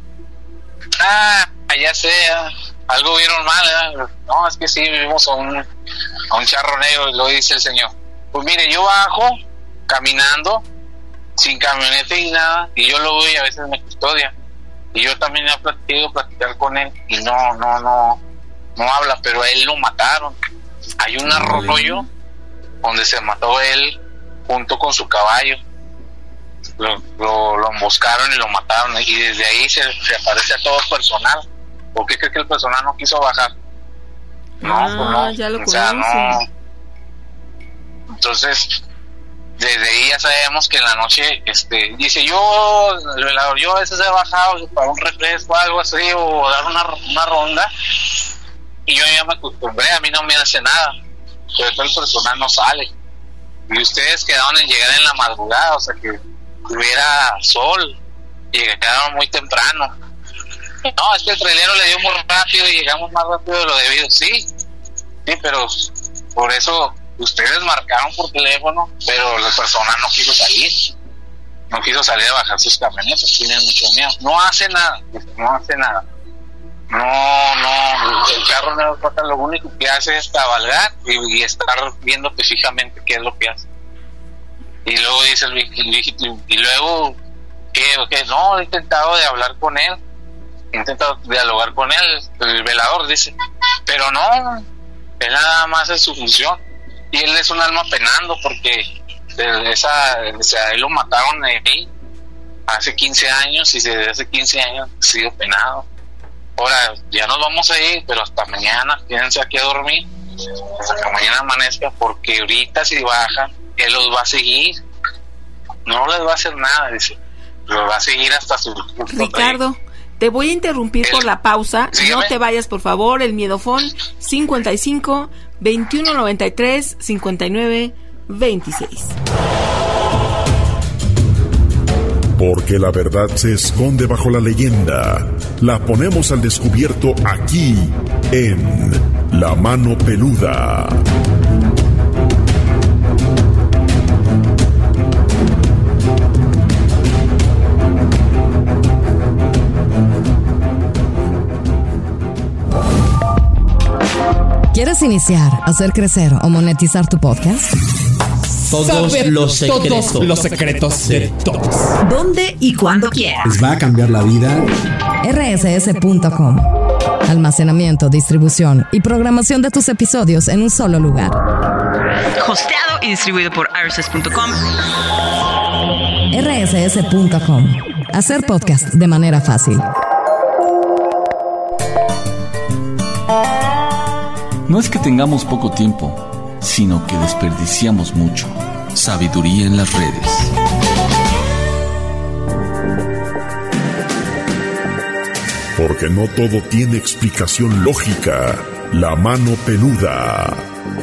ah, ya sé, algo vieron mal, ¿eh? No, es que sí, vivimos a un, a un charro negro. Y luego dice el señor, pues mire, yo bajo caminando, sin camioneta y nada, y yo lo veo y a veces me custodia. Y yo también he platicado, platicar con él, y no, no, no, no habla, pero a él lo mataron. Hay un arroyo donde se mató él junto con su caballo. Lo, lo, lo emboscaron y lo mataron, y desde ahí se, se aparece a todo el personal. ¿Por qué cree que el personal no quiso bajar? No, ah, pues no, ya lo o sea, conocen. no. Entonces, desde ahí ya sabemos que en la noche, este, dice, yo, el velador, yo a veces he bajado para un refresco o algo así, o dar una, una ronda, y yo ya me acostumbré, a mí no me hace nada, pero todo el personal no sale. Y ustedes quedaron en llegar en la madrugada, o sea que hubiera sol, y llegaron muy temprano. No, es que el trailero le dio muy rápido y llegamos más rápido de lo debido. Sí, sí, pero por eso ustedes marcaron por teléfono, pero el personal no quiso salir. No quiso salir a bajar sus camionetas, tienen mucho miedo. No hace nada, no hace nada. No, no, el carro negro Trota lo único que hace es cabalgar y, y estar viendo fijamente qué es lo que hace. Y luego dice el viejito, y luego, ¿qué? ¿qué? No, he intentado de hablar con él, he intentado dialogar con él, el velador dice, pero no, él nada más es su función, y él es un alma penando, porque esa, o sea, él lo mataron ahí hace quince años, y desde hace quince años ha sido penado. Ahora, ya nos vamos a ir, pero hasta mañana, quédense aquí a dormir, hasta que mañana amanezca, porque ahorita si bajan, él los va a seguir, no les va a hacer nada, dice, los va a seguir hasta su... Ricardo, te voy a interrumpir el, por la pausa, sígueme. No te vayas por favor, el miedofón cincuenta y cinco, veintiuno noventa y tres, cincuenta y nueve, veintiséis. Porque la verdad se esconde bajo la leyenda, la ponemos al descubierto aquí, en La Mano Peluda. ¿Quieres iniciar, hacer crecer o monetizar tu podcast? Todos Saber los secretos. Todos los secretos de todos. ¿Dónde y cuándo quieras? Les va a cambiar la vida. R S S punto com. Almacenamiento, distribución y programación de tus episodios en un solo lugar. Hosteado y distribuido por R S S punto com. R S S punto com. Hacer podcast de manera fácil. No es que tengamos poco tiempo, sino que desperdiciamos mucho. Sabiduría en las redes. Porque no todo tiene explicación lógica. La Mano Peluda.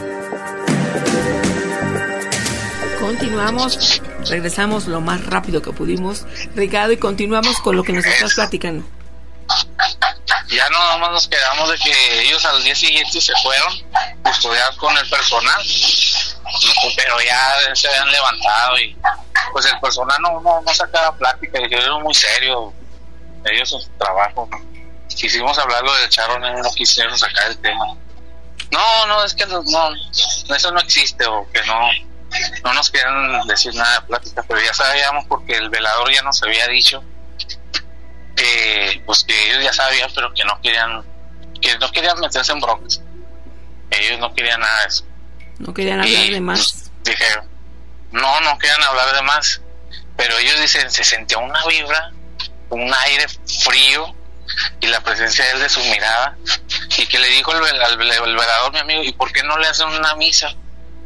Continuamos, regresamos lo más rápido que pudimos, Ricardo, y continuamos con lo que nos estás platicando. Ya no nada más nos quedamos de que ellos al día siguiente se fueron custodiados con el personal, pero ya se habían levantado y pues el personal no, no, no sacaba plática, dijeron muy serio, ellos en su trabajo, ¿no? Quisimos hablarlo del charro, no quisieron sacar el tema. No, no, es que no, no, eso no existe, o que no, no nos querían decir nada de plática, pero ya sabíamos porque el velador ya nos había dicho que pues que ellos ya sabían, pero que no querían que no querían meterse en broncas, ellos no querían nada de eso, no querían hablar y, de más, pues, dijeron no, no querían hablar de más, pero ellos dicen, se sentía una vibra, un aire frío y la presencia de él, de su mirada, y que le dijo el, el, el, el velador, mi amigo, ¿y por qué no le hacen una misa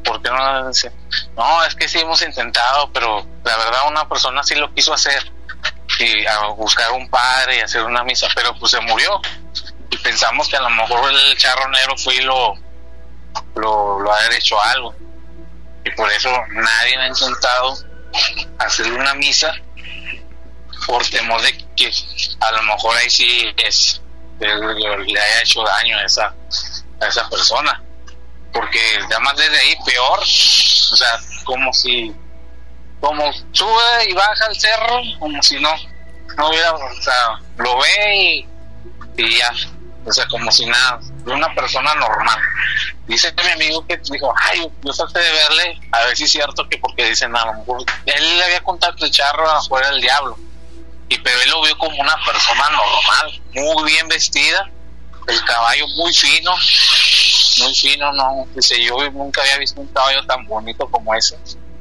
¿por qué no? Dice, no, es que sí hemos intentado, pero la verdad una persona sí lo quiso hacer, y a buscar un padre y hacer una misa, pero pues se murió, y pensamos que a lo mejor el charro negro fue y lo, lo, lo ha hecho algo, y por eso nadie ha intentado hacer una misa, por temor de que a lo mejor ahí sí es, le haya hecho daño a esa, a esa persona, porque además desde ahí peor, o sea, como si como sube y baja el cerro, como si no no hubiera, o sea, lo ve y, y ya, o sea, como si nada, de una persona normal. Dice mi amigo que dijo, ay, yo traté de verle, a ver si es cierto, que porque dicen, a lo mejor él le había contado que el charro afuera del diablo, y pero él lo vio como una persona normal, muy bien vestida, el caballo muy fino, muy fino, no, dice, yo nunca había visto un caballo tan bonito como ese,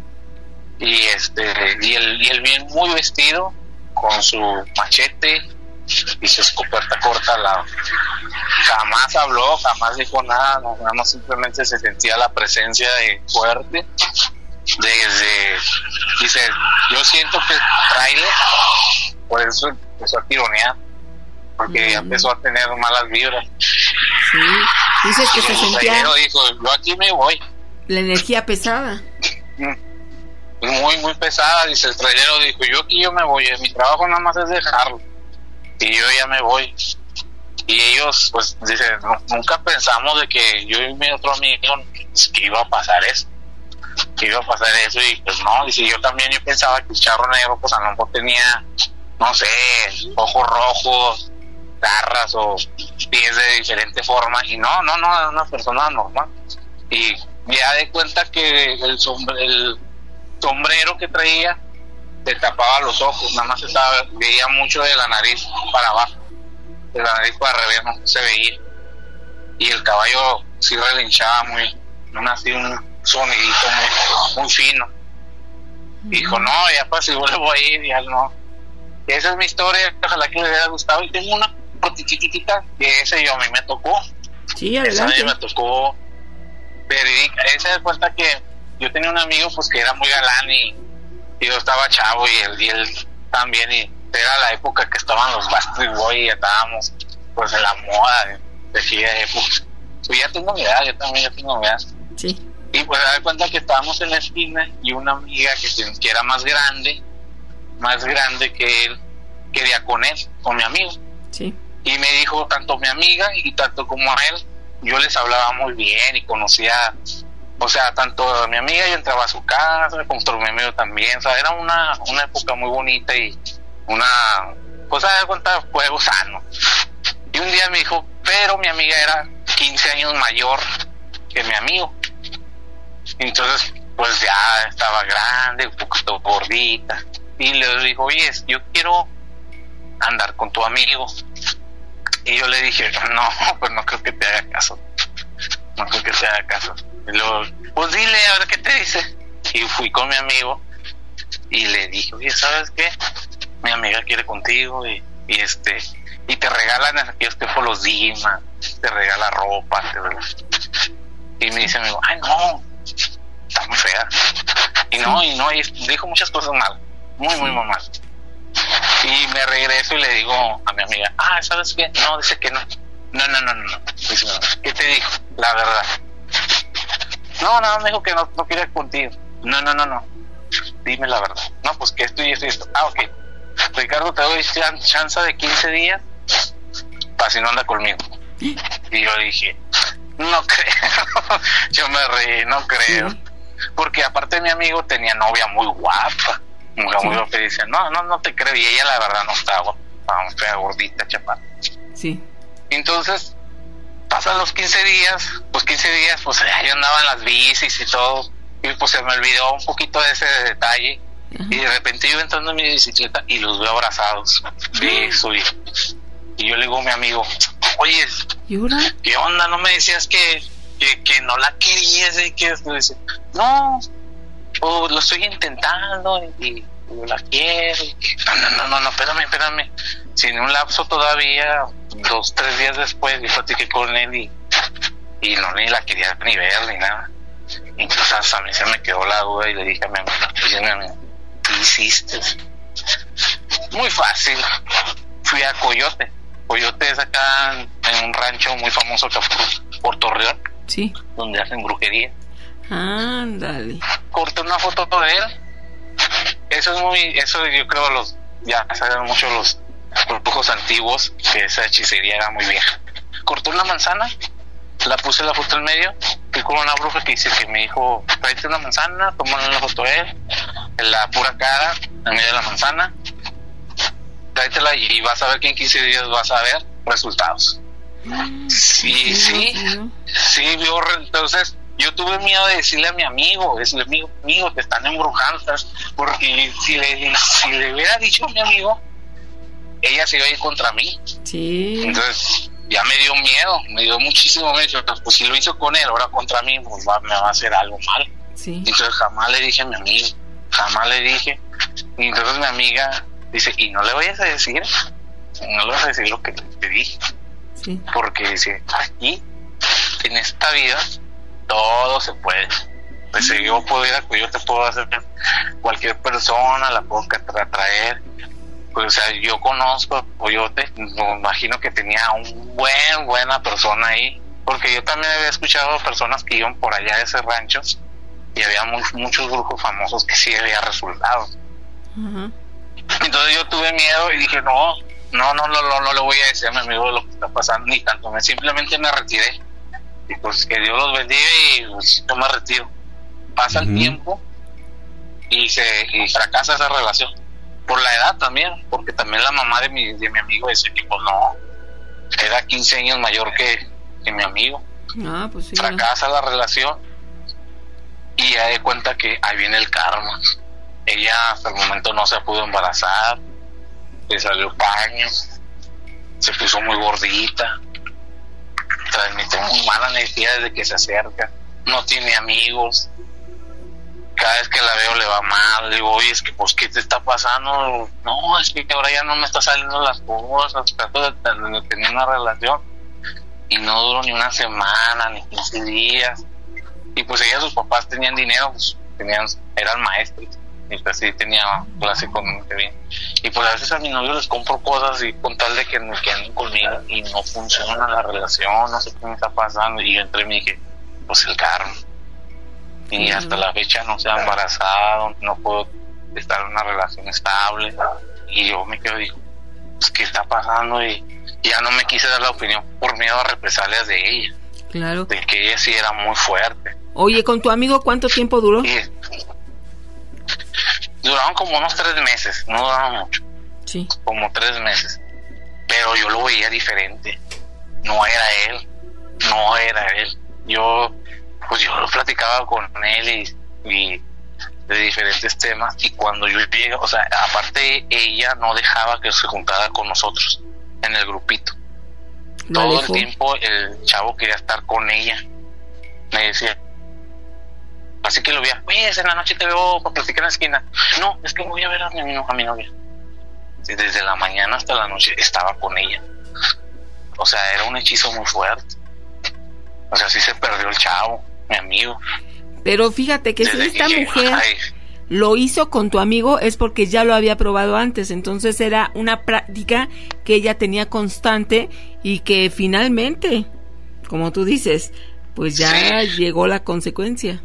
y este, y él, y él bien muy vestido, con su machete y su escopeta corta al lado. Jamás habló, jamás dijo nada, no, nada más simplemente se sentía la presencia de fuerte, desde, dice, yo siento que trailer, por eso empezó a tironear, porque ya empezó a tener malas vibras. Sí, dices que se sentía, dijo, yo aquí me voy, la energía pesada, muy muy pesada. Dice el trailero, dijo, yo aquí yo me voy, mi trabajo nada más es dejarlo y yo ya me voy. Y ellos pues dicen, no, nunca pensamos de que yo y mi otro amigo pues, que iba a pasar eso, que iba a pasar eso, y pues no, dice, yo también yo pensaba que el charro negro pues a lo mejor tenía, no sé, ojos rojos, garras o pies de diferente forma, y no, no, no, era una persona normal. Y ya de cuenta que el sombrero, el sombrero que traía le tapaba los ojos, nada más estaba, veía mucho de la nariz para abajo, de la nariz para arriba no se veía, y el caballo sí relinchaba muy, no así un sonidito muy, muy fino. Dijo, no, ya pues si vuelvo a ir, ya no. Y esa es mi historia, ojalá que le hubiera gustado. Y tengo una chiquitita que ese yo a mí me tocó. Sí, esa a mí me tocó verídica. Esa de cuenta que yo tenía un amigo pues que era muy galán, y, y yo estaba chavo, y él, y él también, y era la época que estaban los Backstreet Boys, y estábamos pues en la moda de, de aquella época. Pues ya tengo mi edad, yo también ya tengo mi edad. Sí. Y pues me da cuenta que estábamos en la esquina, y una amiga que, que era más grande, más grande que él, quería con él, con mi amigo. Sí. Y me dijo, tanto mi amiga y tanto como a él, yo les hablaba muy bien y conocía, o sea, tanto a mi amiga, yo entraba a su casa, como mi amigo también, o sea, era una, una época muy bonita y una, pues a dar cuenta, juego sano. Y un día me dijo, pero mi amiga era quince años mayor que mi amigo. Entonces, pues ya estaba grande, un poquito gordita. Y le dijo, oye, yo quiero andar con tu amigo. Y yo le dije, no, pues no creo que te haga caso. No creo que te haga caso. Y luego, pues dile a ver qué te dice. Y fui con mi amigo y le dije, oye, ¿sabes qué? Mi amiga quiere contigo y, y este y te regalan en aquellos tiempos los Dima, te regala ropa, te regala. Y me dice mi amigo, ay no, está muy fea. Y no, y no, y dijo muchas cosas mal, muy, muy, muy mal. Y me regreso y le digo a mi amiga, ah, ¿sabes qué? No, dice que no. No, no, no, no, no. Dice, ¿qué te dijo? La verdad. No, no, me dijo que no, no quiere contigo. No, no, no, no. Dime la verdad. No, pues que esto y esto y esto. Ah, ok. Ricardo, te doy chance de quince días para si no anda conmigo. Y yo dije, no creo. Yo me reí, no creo. Sí. Porque aparte mi amigo tenía novia muy guapa. Muy sí. guapa. Y dice, no, no, no te creo. Y ella la verdad no estaba guapa. Estaba muy fea, gordita, chapada. Sí. Entonces, pasan los quince días. Pues quince días, pues yo andaba en las bicis y todo. Y pues se me olvidó un poquito de ese detalle. Uh-huh. Y de repente yo entrando en mi bicicleta y los veo abrazados. Beso y, y yo le digo a mi amigo, oye, ¿qué onda? ¿No me decías que, que, que no la querías? Y que esto? Dice, no, oh, lo estoy intentando y, y yo la quiero. Y, no, no, no, no, no, espérame, espérame. Sin un lapso todavía, dos, tres días después, yo platiqué con él y, y no ni la quería ni ver ni nada. Entonces hasta a mí se me quedó la duda y le dije a mi amigo, oye, mi amigo, ¿qué hiciste? Muy fácil, fui a Coyote. Coyote es acá en, en un rancho muy famoso acá por, por Torreón, sí, donde hacen brujería. Ándale. Corté una foto de él. Eso es muy, eso yo creo los, ya saben mucho los, los brujos antiguos, que esa hechicería era muy vieja. Corté una manzana, la puse la foto en medio, fui con una bruja que dice que me dijo, tráete una manzana, tómale una foto de él, en la pura cara, en medio de la manzana, tráetela y vas a ver que en quince días vas a ver resultados. Sí, sí, sí, vio, entonces yo tuve miedo de decirle a mi amigo, decirle, amigo, amigo, te están embrujando, porque si le, si le hubiera dicho a mi amigo, ella se iba a ir contra mí. Sí. Entonces ya me dio miedo, me dio muchísimo miedo. Pues si lo hizo con él, ahora contra mí, pues va, me va a hacer algo mal. Sí. Entonces jamás le dije a mi amigo, jamás le dije. Y entonces mi amiga dice, y no le vayas a decir, no le vas a decir lo que te dije. Sí. Porque dice, aquí, en esta vida, todo se puede. Pues si yo pudiera, pues yo te puedo hacer cualquier persona, la puedo atraer. Pues o sea, yo conozco a Coyote, me imagino que tenía un buen, buena persona ahí, porque yo también había escuchado personas que iban por allá de ese rancho y había muy, muchos brujos famosos que sí había resultados. Uh-huh. Entonces yo tuve miedo y dije, no, no, no, no, no, no le voy a decir a mi amigo lo que está pasando, ni tanto, me simplemente me retiré. Y pues que Dios los bendiga y pues, yo me retiro. Pasa uh-huh. el tiempo y se y fracasa esa relación. Por la edad también, porque también la mamá de mi, de mi amigo dice que pues no, era quince años mayor que, que mi amigo. Ah, pues sí. Fracasa la relación y ya de cuenta que ahí viene el karma. Ella hasta el momento no se pudo embarazar, le salió paño, se puso muy gordita, transmite muy mala energía desde que se acerca, no tiene amigos. Cada vez que la veo le va mal, le digo, oye, es que pues ¿qué te está pasando? No, es que ahora ya no me está saliendo las cosas, trato de, de, de tener una relación y no duró ni una semana, ni quince días. Y pues ella, sus papás tenían dinero, pues tenían, eran maestros, y pues sí tenía clase con bien. Y pues a veces a mi novio les compro cosas y con tal de que me queden conmigo y no funciona la relación, no sé qué me está pasando. Y yo entré y me dije, pues el karma. Y hasta la fecha no se ha embarazado, no puedo estar en una relación estable. Y yo me quedo y digo, pues ¿qué está pasando? Y, y ya no me quise dar la opinión por miedo a represalias de ella. Claro. De que ella sí era muy fuerte. Oye, ¿con tu amigo cuánto tiempo duró? Y duraron como unos tres meses, no duraron mucho. Sí. Como tres meses. Pero yo lo veía diferente. No era él, no era él. Yo... pues yo lo platicaba con él y, y de diferentes temas, y cuando yo llegué, o sea, aparte ella no dejaba que se juntara con nosotros en el grupito. No todo dejó. El tiempo el chavo quería estar con ella, me decía, así que lo veía, oye, en la noche te veo para platicar en la esquina. No, es que voy a ver a mi, a mi novia. Y desde la mañana hasta la noche estaba con ella. O sea, era un hechizo muy fuerte. O sea, sí se perdió el chavo, mi amigo. Pero fíjate que Desde si esta que mujer ay, lo hizo con tu amigo es porque ya lo había probado antes, entonces era una práctica que ella tenía constante y que finalmente, como tú dices, pues ya sí. llegó la consecuencia.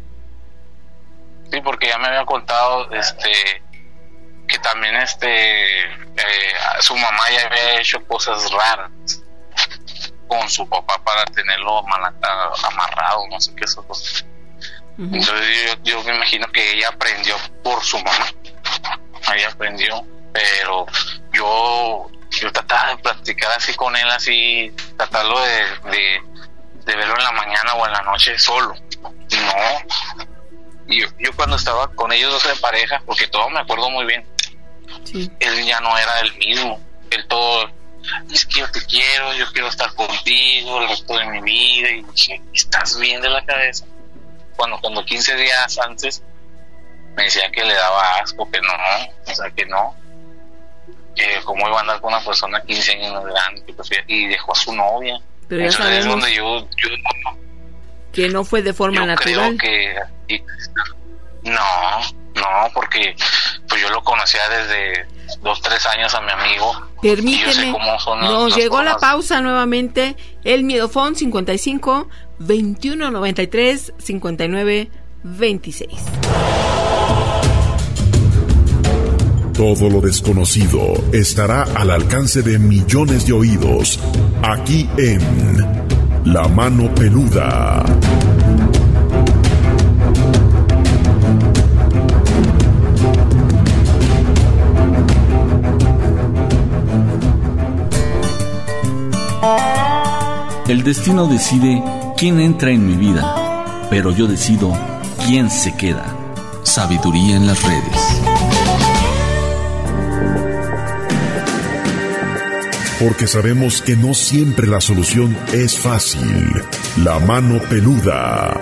Sí, porque ya me había contado este que también este eh, su mamá ya había hecho cosas raras con su papá para tenerlo amarrado, no sé qué eso. Uh-huh. Entonces yo, yo me imagino que ella aprendió por su mamá, ella aprendió, pero yo yo trataba de practicar así con él, así tratarlo de, de, de verlo en la mañana o en la noche solo. No, yo, yo cuando estaba con ellos dos en pareja, porque todo me acuerdo muy bien, sí. Él ya no era el mismo, él todo, es que yo te quiero, yo quiero estar contigo el resto de mi vida, y dije, ¿estás bien de la cabeza? Cuando, cuando quince días antes me decía que le daba asco, que no, o sea, que no, que cómo iba a andar con una persona quince años más grande, que prefiere, y dejó a su novia. Pero ya Entonces sabemos, es donde yo, yo Que no fue de forma yo natural. Creo que no, no, porque pues yo lo conocía desde dos, tres años a mi amigo. Permíteme, nos llegó formas. la pausa nuevamente. El Miedofón cincuenta y cinco, veintiuno noventa y tres, cincuenta y nueve, veintiséis. Todo lo desconocido estará al alcance de millones de oídos, aquí en La Mano Peluda. El destino decide quién entra en mi vida, pero yo decido quién se queda. Sabiduría en las redes. Porque sabemos que no siempre la solución es fácil. La Mano Peluda.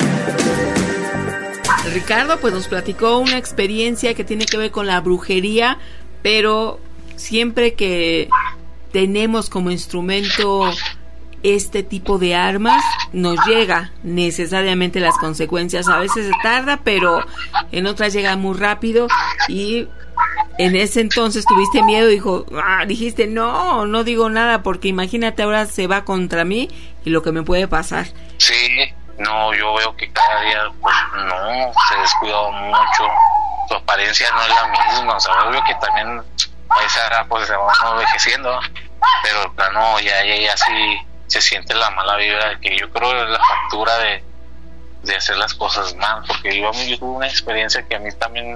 Ricardo pues nos platicó una experiencia que tiene que ver con la brujería, pero siempre que tenemos como instrumento este tipo de armas, nos llega necesariamente las consecuencias. A veces se tarda, pero en otras llega muy rápido. Y en ese entonces tuviste miedo, dijo, ah, dijiste, no, no digo nada, porque imagínate ahora se va contra mí y lo que me puede pasar. Sí, no, yo veo que cada día, pues, no, se descuidó mucho, su apariencia no es la misma, o sea, obvio que también a esa edad, pues, se va envejeciendo, pero, plano, ya, ya, ya sí se siente la mala vibra, que yo creo que es la factura de, de hacer las cosas mal, porque yo, yo tuve una experiencia que a mí también,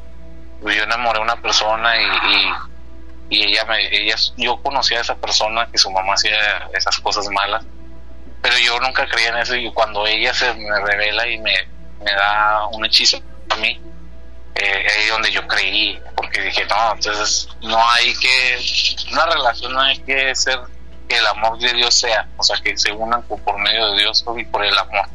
yo enamoré a una persona y, y, y ella me, ella, yo conocía a esa persona que su mamá hacía esas cosas malas, pero yo nunca creía en eso, y cuando ella se me revela y me, me da un hechizo a mí, eh, ahí es donde yo creí, porque dije, no, entonces no hay que, una relación no hay que ser que el amor de Dios sea, o sea, que se unan por medio de Dios y por el amor,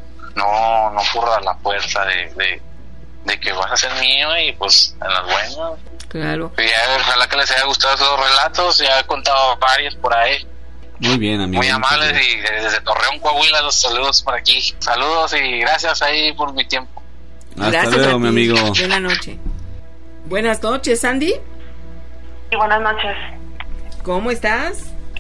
no, no por la fuerza de, de de que vas a ser mío y pues en las buenas. Claro. Y ya, ojalá que les haya gustado esos relatos, ya he contado varios por ahí. Muy bien, amigo. Muy amables y desde Torreón, Coahuila, los saludos por aquí. Saludos y gracias ahí por mi tiempo. Hasta gracias luego, mi amigo. Buenas noches. Buenas noches, Sandy. Sí, buenas noches. ¿Cómo estás?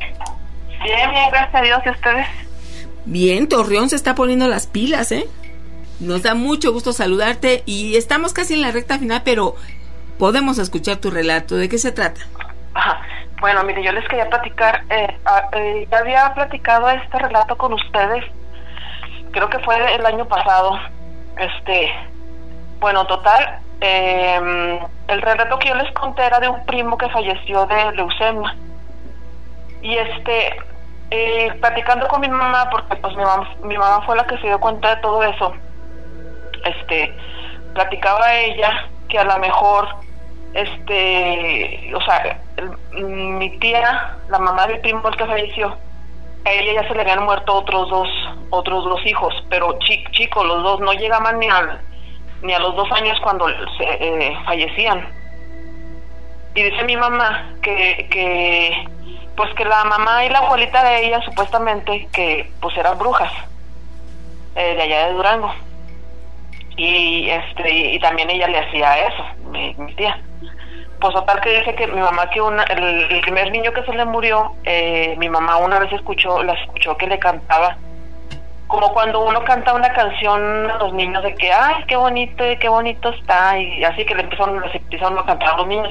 Bien, bien, gracias a Dios. ¿Y ustedes? Bien, Torreón se está poniendo las pilas, ¿eh? Nos da mucho gusto saludarte y estamos casi en la recta final, pero podemos escuchar tu relato. ¿De qué se trata? Ajá. Bueno, mire, yo les quería platicar, eh, eh, ya había platicado este relato con ustedes, creo que fue el año pasado. Este, bueno, total, eh, el relato que yo les conté era de un primo que falleció de leucemia. Y este, eh, platicando con mi mamá, porque pues mi mamá, mi mamá fue la que se dio cuenta de todo eso. Este, platicaba ella que a lo mejor, este, o sea, el, mi tía, la mamá del primo el que falleció, a ella ya se le habían muerto otros dos, otros dos hijos, pero chicos, chico, los dos no llegaban ni al, ni a los dos años cuando se, eh, fallecían. Y dice mi mamá que, que, pues que la mamá y la abuelita de ella supuestamente que, pues eran brujas, eh, de allá de Durango. Y este y, y también ella le hacía eso, mi, mi tía. Pues total que dice que mi mamá que una el, el primer niño que se le murió, eh, mi mamá una vez escuchó, la escuchó que le cantaba, como cuando uno canta una canción a los niños de que ay qué bonito, qué bonito está, y así que le empezaron, les empezaron a cantar a los niños.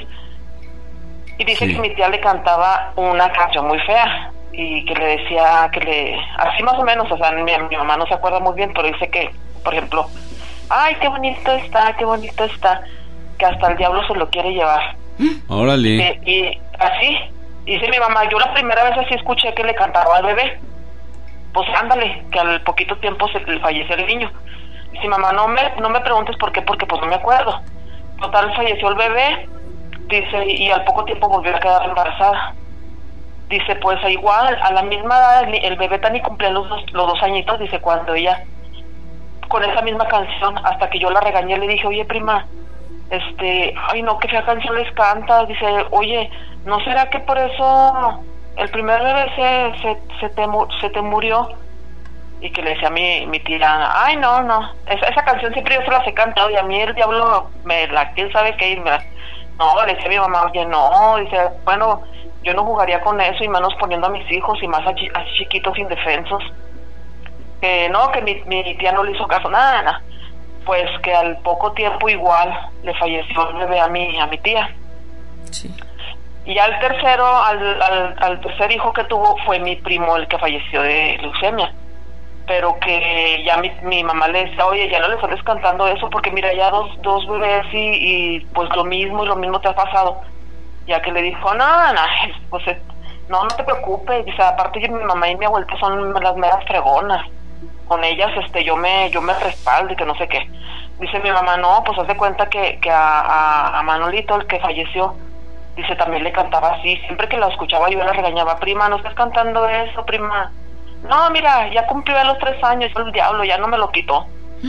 Y dice sí. que mi tía le cantaba una canción muy fea y que le decía que le, así más o menos, o sea, mi, mi mamá no se acuerda muy bien, pero dice que, por ejemplo, ay, qué bonito está, qué bonito está, que hasta el diablo se lo quiere llevar. Órale. Eh, y así, dice mi mamá, yo la primera vez así escuché que le cantaba al bebé. Pues ándale, que al poquito tiempo se le falleció el niño. Dice mamá, no me, no me preguntes por qué, porque pues no me acuerdo. Total, falleció el bebé, dice, y al poco tiempo volvió a quedar embarazada. Dice, pues igual, a la misma edad, el, el bebé tan y cumplía los dos, los dos añitos, dice, cuando ella... con esa misma canción, hasta que yo la regañé, le dije, oye prima, este, ay no, qué fea canción les canta. Dice, oye, ¿no será que por eso el primer bebé se, se, se, te, se te murió? y que le decía a mi, mi tía, ay no, no, esa, esa canción siempre yo se las he cantado y a mí el diablo me la, quién sabe qué, y me la, no, le decía a mi mamá, oye no, dice, bueno, yo no jugaría con eso y menos poniendo a mis hijos y más así chiquitos indefensos, que no, que mi, mi tía no le hizo caso, nada, nada, pues que al poco tiempo igual le falleció el bebé a mi, a mi tía. Sí. Y al tercero, al, al, al tercer hijo que tuvo fue mi primo el que falleció de leucemia, pero que ya mi, mi mamá le decía, oye, ya no le sales cantando eso porque mira, ya dos, dos bebés y, y pues lo mismo y lo mismo te ha pasado. Ya que le dijo, no, no, pues no, no te preocupes, dice, aparte que mi mamá y mi abuelita son las meras fregonas, con ellas este yo me yo me respaldo y que no sé qué. Dice mi mamá, no, pues haz de cuenta que, que a, a, a Manolito, el que falleció, dice, también le cantaba así, siempre que la escuchaba yo la regañaba, prima, no estás cantando eso, prima. No, mira, ya cumplió a los tres años, el diablo ya no me lo quitó.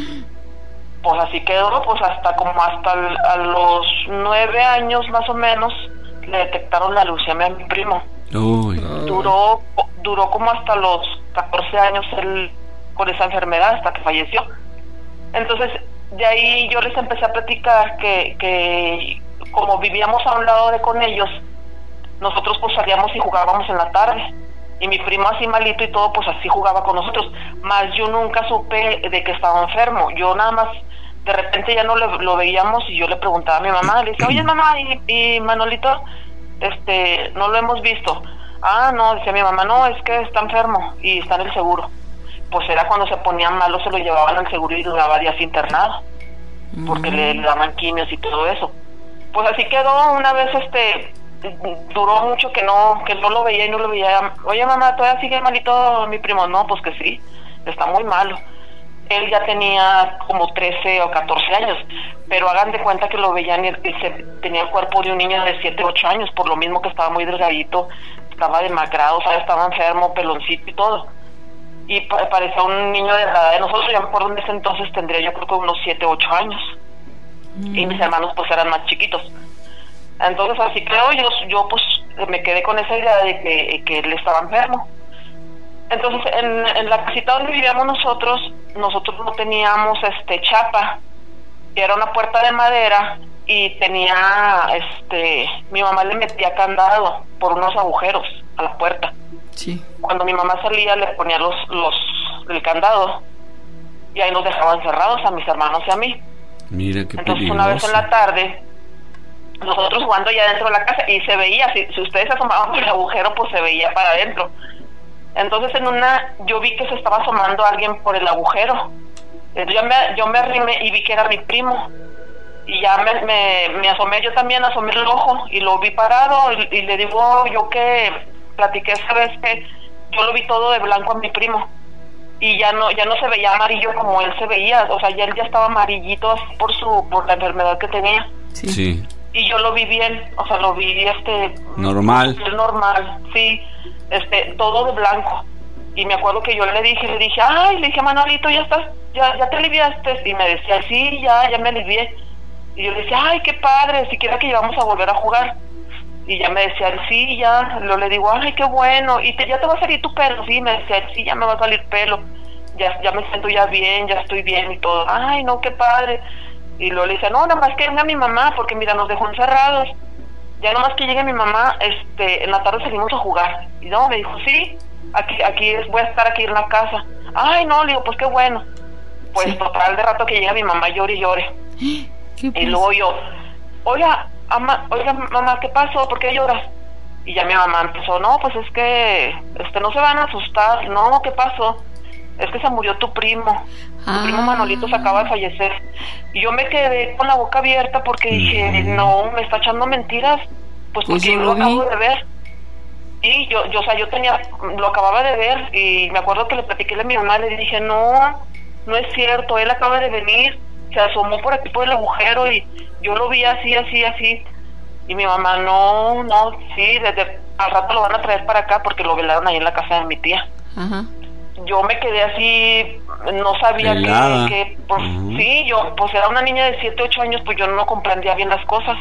Pues así quedó, pues hasta como hasta el, a los nueve años más o menos le detectaron la leucemia a mi primo. Uy. Duró, duró como hasta los catorce años él con esa enfermedad hasta que falleció. Entonces, de ahí yo les empecé a platicar que, que como vivíamos a un lado de con ellos, nosotros pues salíamos y jugábamos en la tarde. Y mi primo así malito y todo, pues así jugaba con nosotros. Más yo nunca supe de que estaba enfermo. Yo nada más, de repente ya no le, lo veíamos y yo le preguntaba a mi mamá, le decía, oye mamá, ¿y, y Manolito? Este, no lo hemos visto. Ah, no, decía mi mamá, no, es que está enfermo y está en el seguro. Pues era cuando se ponían malos, se lo llevaban al seguro y duraba días internado, porque le, le daban quimios y todo eso. Pues así quedó. Una vez este duró mucho que no que no lo veía y no lo veía. Oye mamá, ¿todavía sigue malito mi primo? No, pues que sí, está muy malo. Él ya tenía como trece o catorce años, pero hagan de cuenta que lo veían y, y se, tenía el cuerpo de un niño de siete, ocho años, por lo mismo que estaba muy delgadito, estaba demacrado, o sea, estaba enfermo, peloncito y todo. Y pa- parecía un niño de la edad de nosotros. Ya me acuerdo en ese entonces tendría yo creo que unos siete, ocho años. Mm. Y mis hermanos pues eran más chiquitos. Entonces así creo, yo, yo pues me quedé con esa idea de que, que él estaba enfermo. Entonces en, en la casita donde vivíamos nosotros, nosotros no teníamos este chapa, era una puerta de madera y tenía, este, mi mamá le metía candado por unos agujeros a la puerta. Sí. Cuando mi mamá salía le ponía los, los, el candado y ahí nos dejaban cerrados a mis hermanos y a mí. Mira qué Entonces peligroso. una vez en la tarde, nosotros jugando ya dentro de la casa y se veía, si, si ustedes asomaban por el agujero pues se veía para adentro. Entonces en una, yo vi que se estaba asomando alguien por el agujero. Entonces yo me, yo me arrimé y vi que era mi primo. Y ya me, me, me asomé, yo también asomé el ojo y lo vi parado y, y le digo yo que platiqué esa vez que yo lo vi todo de blanco a mi primo. Y ya no ya no se veía amarillo como él se veía, o sea, ya él ya estaba amarillito así por su por la enfermedad que tenía. Sí. Sí. Y yo lo vi bien, o sea, lo vi este Normal. normal, sí, este todo de blanco. Y me acuerdo que yo le dije, le dije, "Ay, le dije, Manolito, ya estás, ya ya te aliviaste." Y me decía, "Sí, ya ya me alivié." Y yo le decía, "Ay, qué padre, siquiera que íbamos a volver a jugar." Y ya me decía, "Sí, ya." Lo le digo, "Ay, qué bueno. ¿Y te, ya te va a salir tu pelo?" Sí, me decía, "Sí, ya me va a salir pelo. Ya ya me siento ya bien, ya estoy bien y todo." "Ay, no, qué padre." Y luego le dice, "No, nada más que venga mi mamá, porque mira, nos dejó encerrados. Ya nada más que llegue mi mamá, este, en la tarde salimos a jugar." Y no, me dijo, "Sí, aquí aquí es, voy a estar aquí en la casa." "Ay, no," le digo, "pues qué bueno." Pues sí. Total, de rato que llega mi mamá llore y llore. Y luego yo, oiga, ama, oiga mamá, ¿qué pasó? ¿Por qué lloras? Y ya mi mamá empezó, "No, pues es que este no se van a asustar." "No, ¿qué pasó?" "Es que se murió tu primo. Ah. Tu primo Manolito se acaba de fallecer." Y yo me quedé con la boca abierta porque dije, no, me está echando mentiras. Pues, Pues porque yo yo lo lo acabo vi. de ver. Y yo, yo, o sea, yo tenía, lo acababa de ver y me acuerdo que le platiqué a mi mamá, le dije, no, no es cierto, él acaba de venir, se asomó por aquí por el agujero y yo lo vi así, así, así. Y mi mamá, no, no, sí, desde al rato lo van a traer para acá porque lo velaron ahí en la casa de mi tía. Ajá. Yo me quedé así, no sabía Helada. que, que pues, uh-huh. Sí, yo, pues era una niña de siete, ocho años, pues yo no comprendía bien las cosas.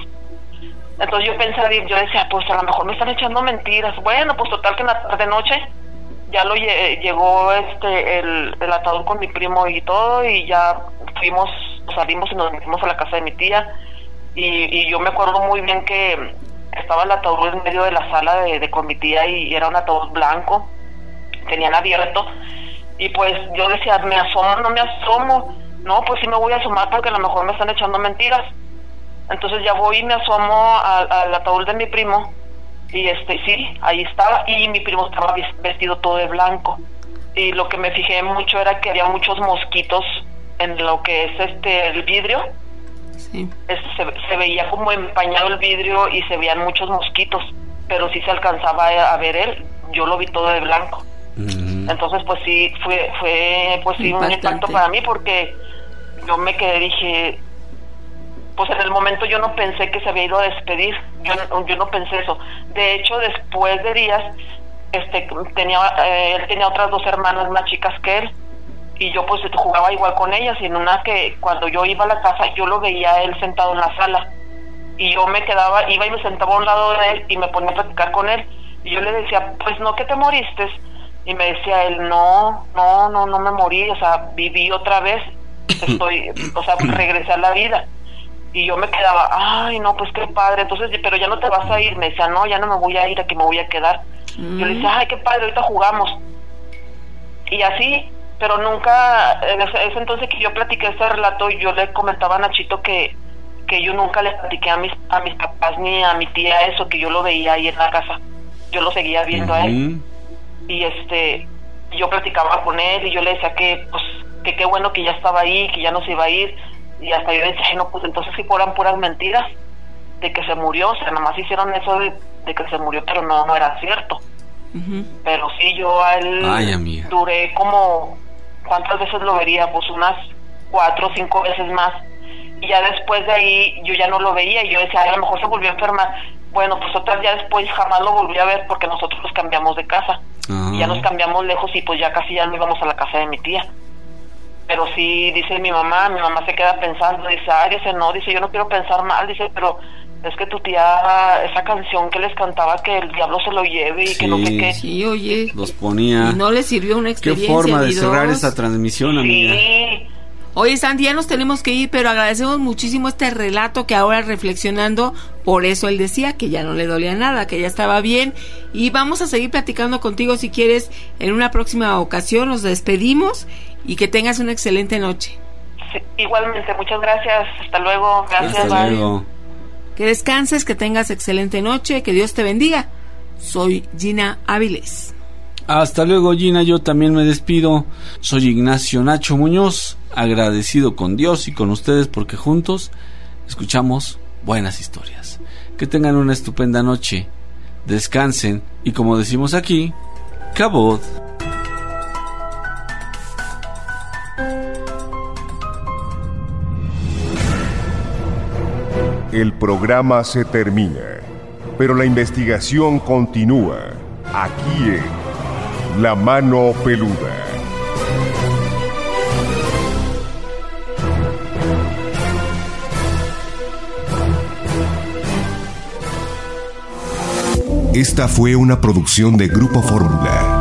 Entonces yo pensaba, yo decía, pues a lo mejor me están echando mentiras. Bueno, pues total que en la tarde noche ya lo lle- llegó este el, el ataúd con mi primo y todo, y ya fuimos, salimos y nos fuimos a la casa de mi tía, y, y yo me acuerdo muy bien que estaba el ataúd en medio de la sala de, de con mi tía, y era un ataúd blanco, tenían abierto, y pues yo decía, me asomo, no me asomo, no, pues sí me voy a asomar porque a lo mejor me están echando mentiras. Entonces ya voy y me asomo al, al ataúd de mi primo, y este sí, ahí estaba, y mi primo estaba vestido todo de blanco, y lo que me fijé mucho era que había muchos mosquitos en lo que es este el vidrio. Sí. Es, se, se veía como empañado el vidrio y se veían muchos mosquitos, pero sí se alcanzaba a, a ver él, yo lo vi todo de blanco. Mm. Entonces pues sí, fue, fue pues sí un impacto para mí, porque yo me quedé, dije, pues en el momento yo no pensé que se había ido a despedir, yo, yo no pensé eso. De hecho, después de días, este tenía eh, él tenía otras dos hermanas más chicas que él, y yo pues jugaba igual con ellas, y en una que cuando yo iba a la casa, yo lo veía a él sentado en la sala, y yo me quedaba, iba y me sentaba a un lado de él, y me ponía a platicar con él, y yo le decía, pues no, que te moriste, y me decía él, no, no, no, no me morí, o sea, viví otra vez, estoy, o sea, regresé a la vida. Y yo me quedaba, ay, no, pues qué padre, entonces, pero ya no te vas a ir. Me decía, no, ya no me voy a ir, aquí me voy a quedar. Mm. Yo le decía, ay, qué padre, ahorita jugamos. Y así, pero nunca, en ese, ese entonces que yo platiqué este relato, yo le comentaba a Nachito que, que yo nunca le platiqué a mis, a mis papás ni a mi tía eso, que yo lo veía ahí en la casa. Yo lo seguía viendo uh-huh. a él. Y este, yo platicaba con él, y yo le decía que, pues, que qué bueno que ya estaba ahí, que ya no se iba a ir. Y hasta yo decía, ay, no, pues entonces sí fueran puras mentiras de que se murió, o sea, nomás hicieron eso de, de que se murió, pero no, no era cierto. Uh-huh. Pero sí, yo a él ay, duré como, ¿cuántas veces lo vería? Pues unas cuatro o cinco veces más, y ya después de ahí yo ya no lo veía, y yo decía, ay, a lo mejor se volvió a enfermar. Bueno, pues otras ya después jamás lo volví a ver, porque nosotros nos cambiamos de casa, uh-huh. y ya nos cambiamos lejos, y pues ya casi ya no íbamos a la casa de mi tía. Pero sí, dice mi mamá, mi mamá se queda pensando, dice, ay, dice, no, dice, yo no quiero pensar mal, dice, pero es que tu tía, esa canción que les cantaba, que el diablo se lo lleve y sí, que no sé qué. Sí, oye. Los ponía. Y no le sirvió una experiencia. Qué forma de ni cerrar dos. esta transmisión, amiga. Sí. Oye, Sandy, ya nos tenemos que ir, pero agradecemos muchísimo este relato que ahora reflexionando, por eso él decía que ya no le dolía nada, que ya estaba bien, y vamos a seguir platicando contigo si quieres en una próxima ocasión. Nos despedimos y que tengas una excelente noche. Sí, igualmente, muchas gracias, hasta luego, gracias. Hasta luego. Que descanses, que tengas excelente noche, que Dios te bendiga. Soy Gina Áviles. Hasta luego, Gina, yo también me despido. Soy Ignacio Nacho Muñoz, agradecido con Dios y con ustedes porque juntos escuchamos buenas historias. Que tengan una estupenda noche, descansen y, como decimos aquí, Kabod. El programa se termina, pero la investigación continúa aquí en La Mano Peluda. Esta fue una producción de Grupo Fórmula.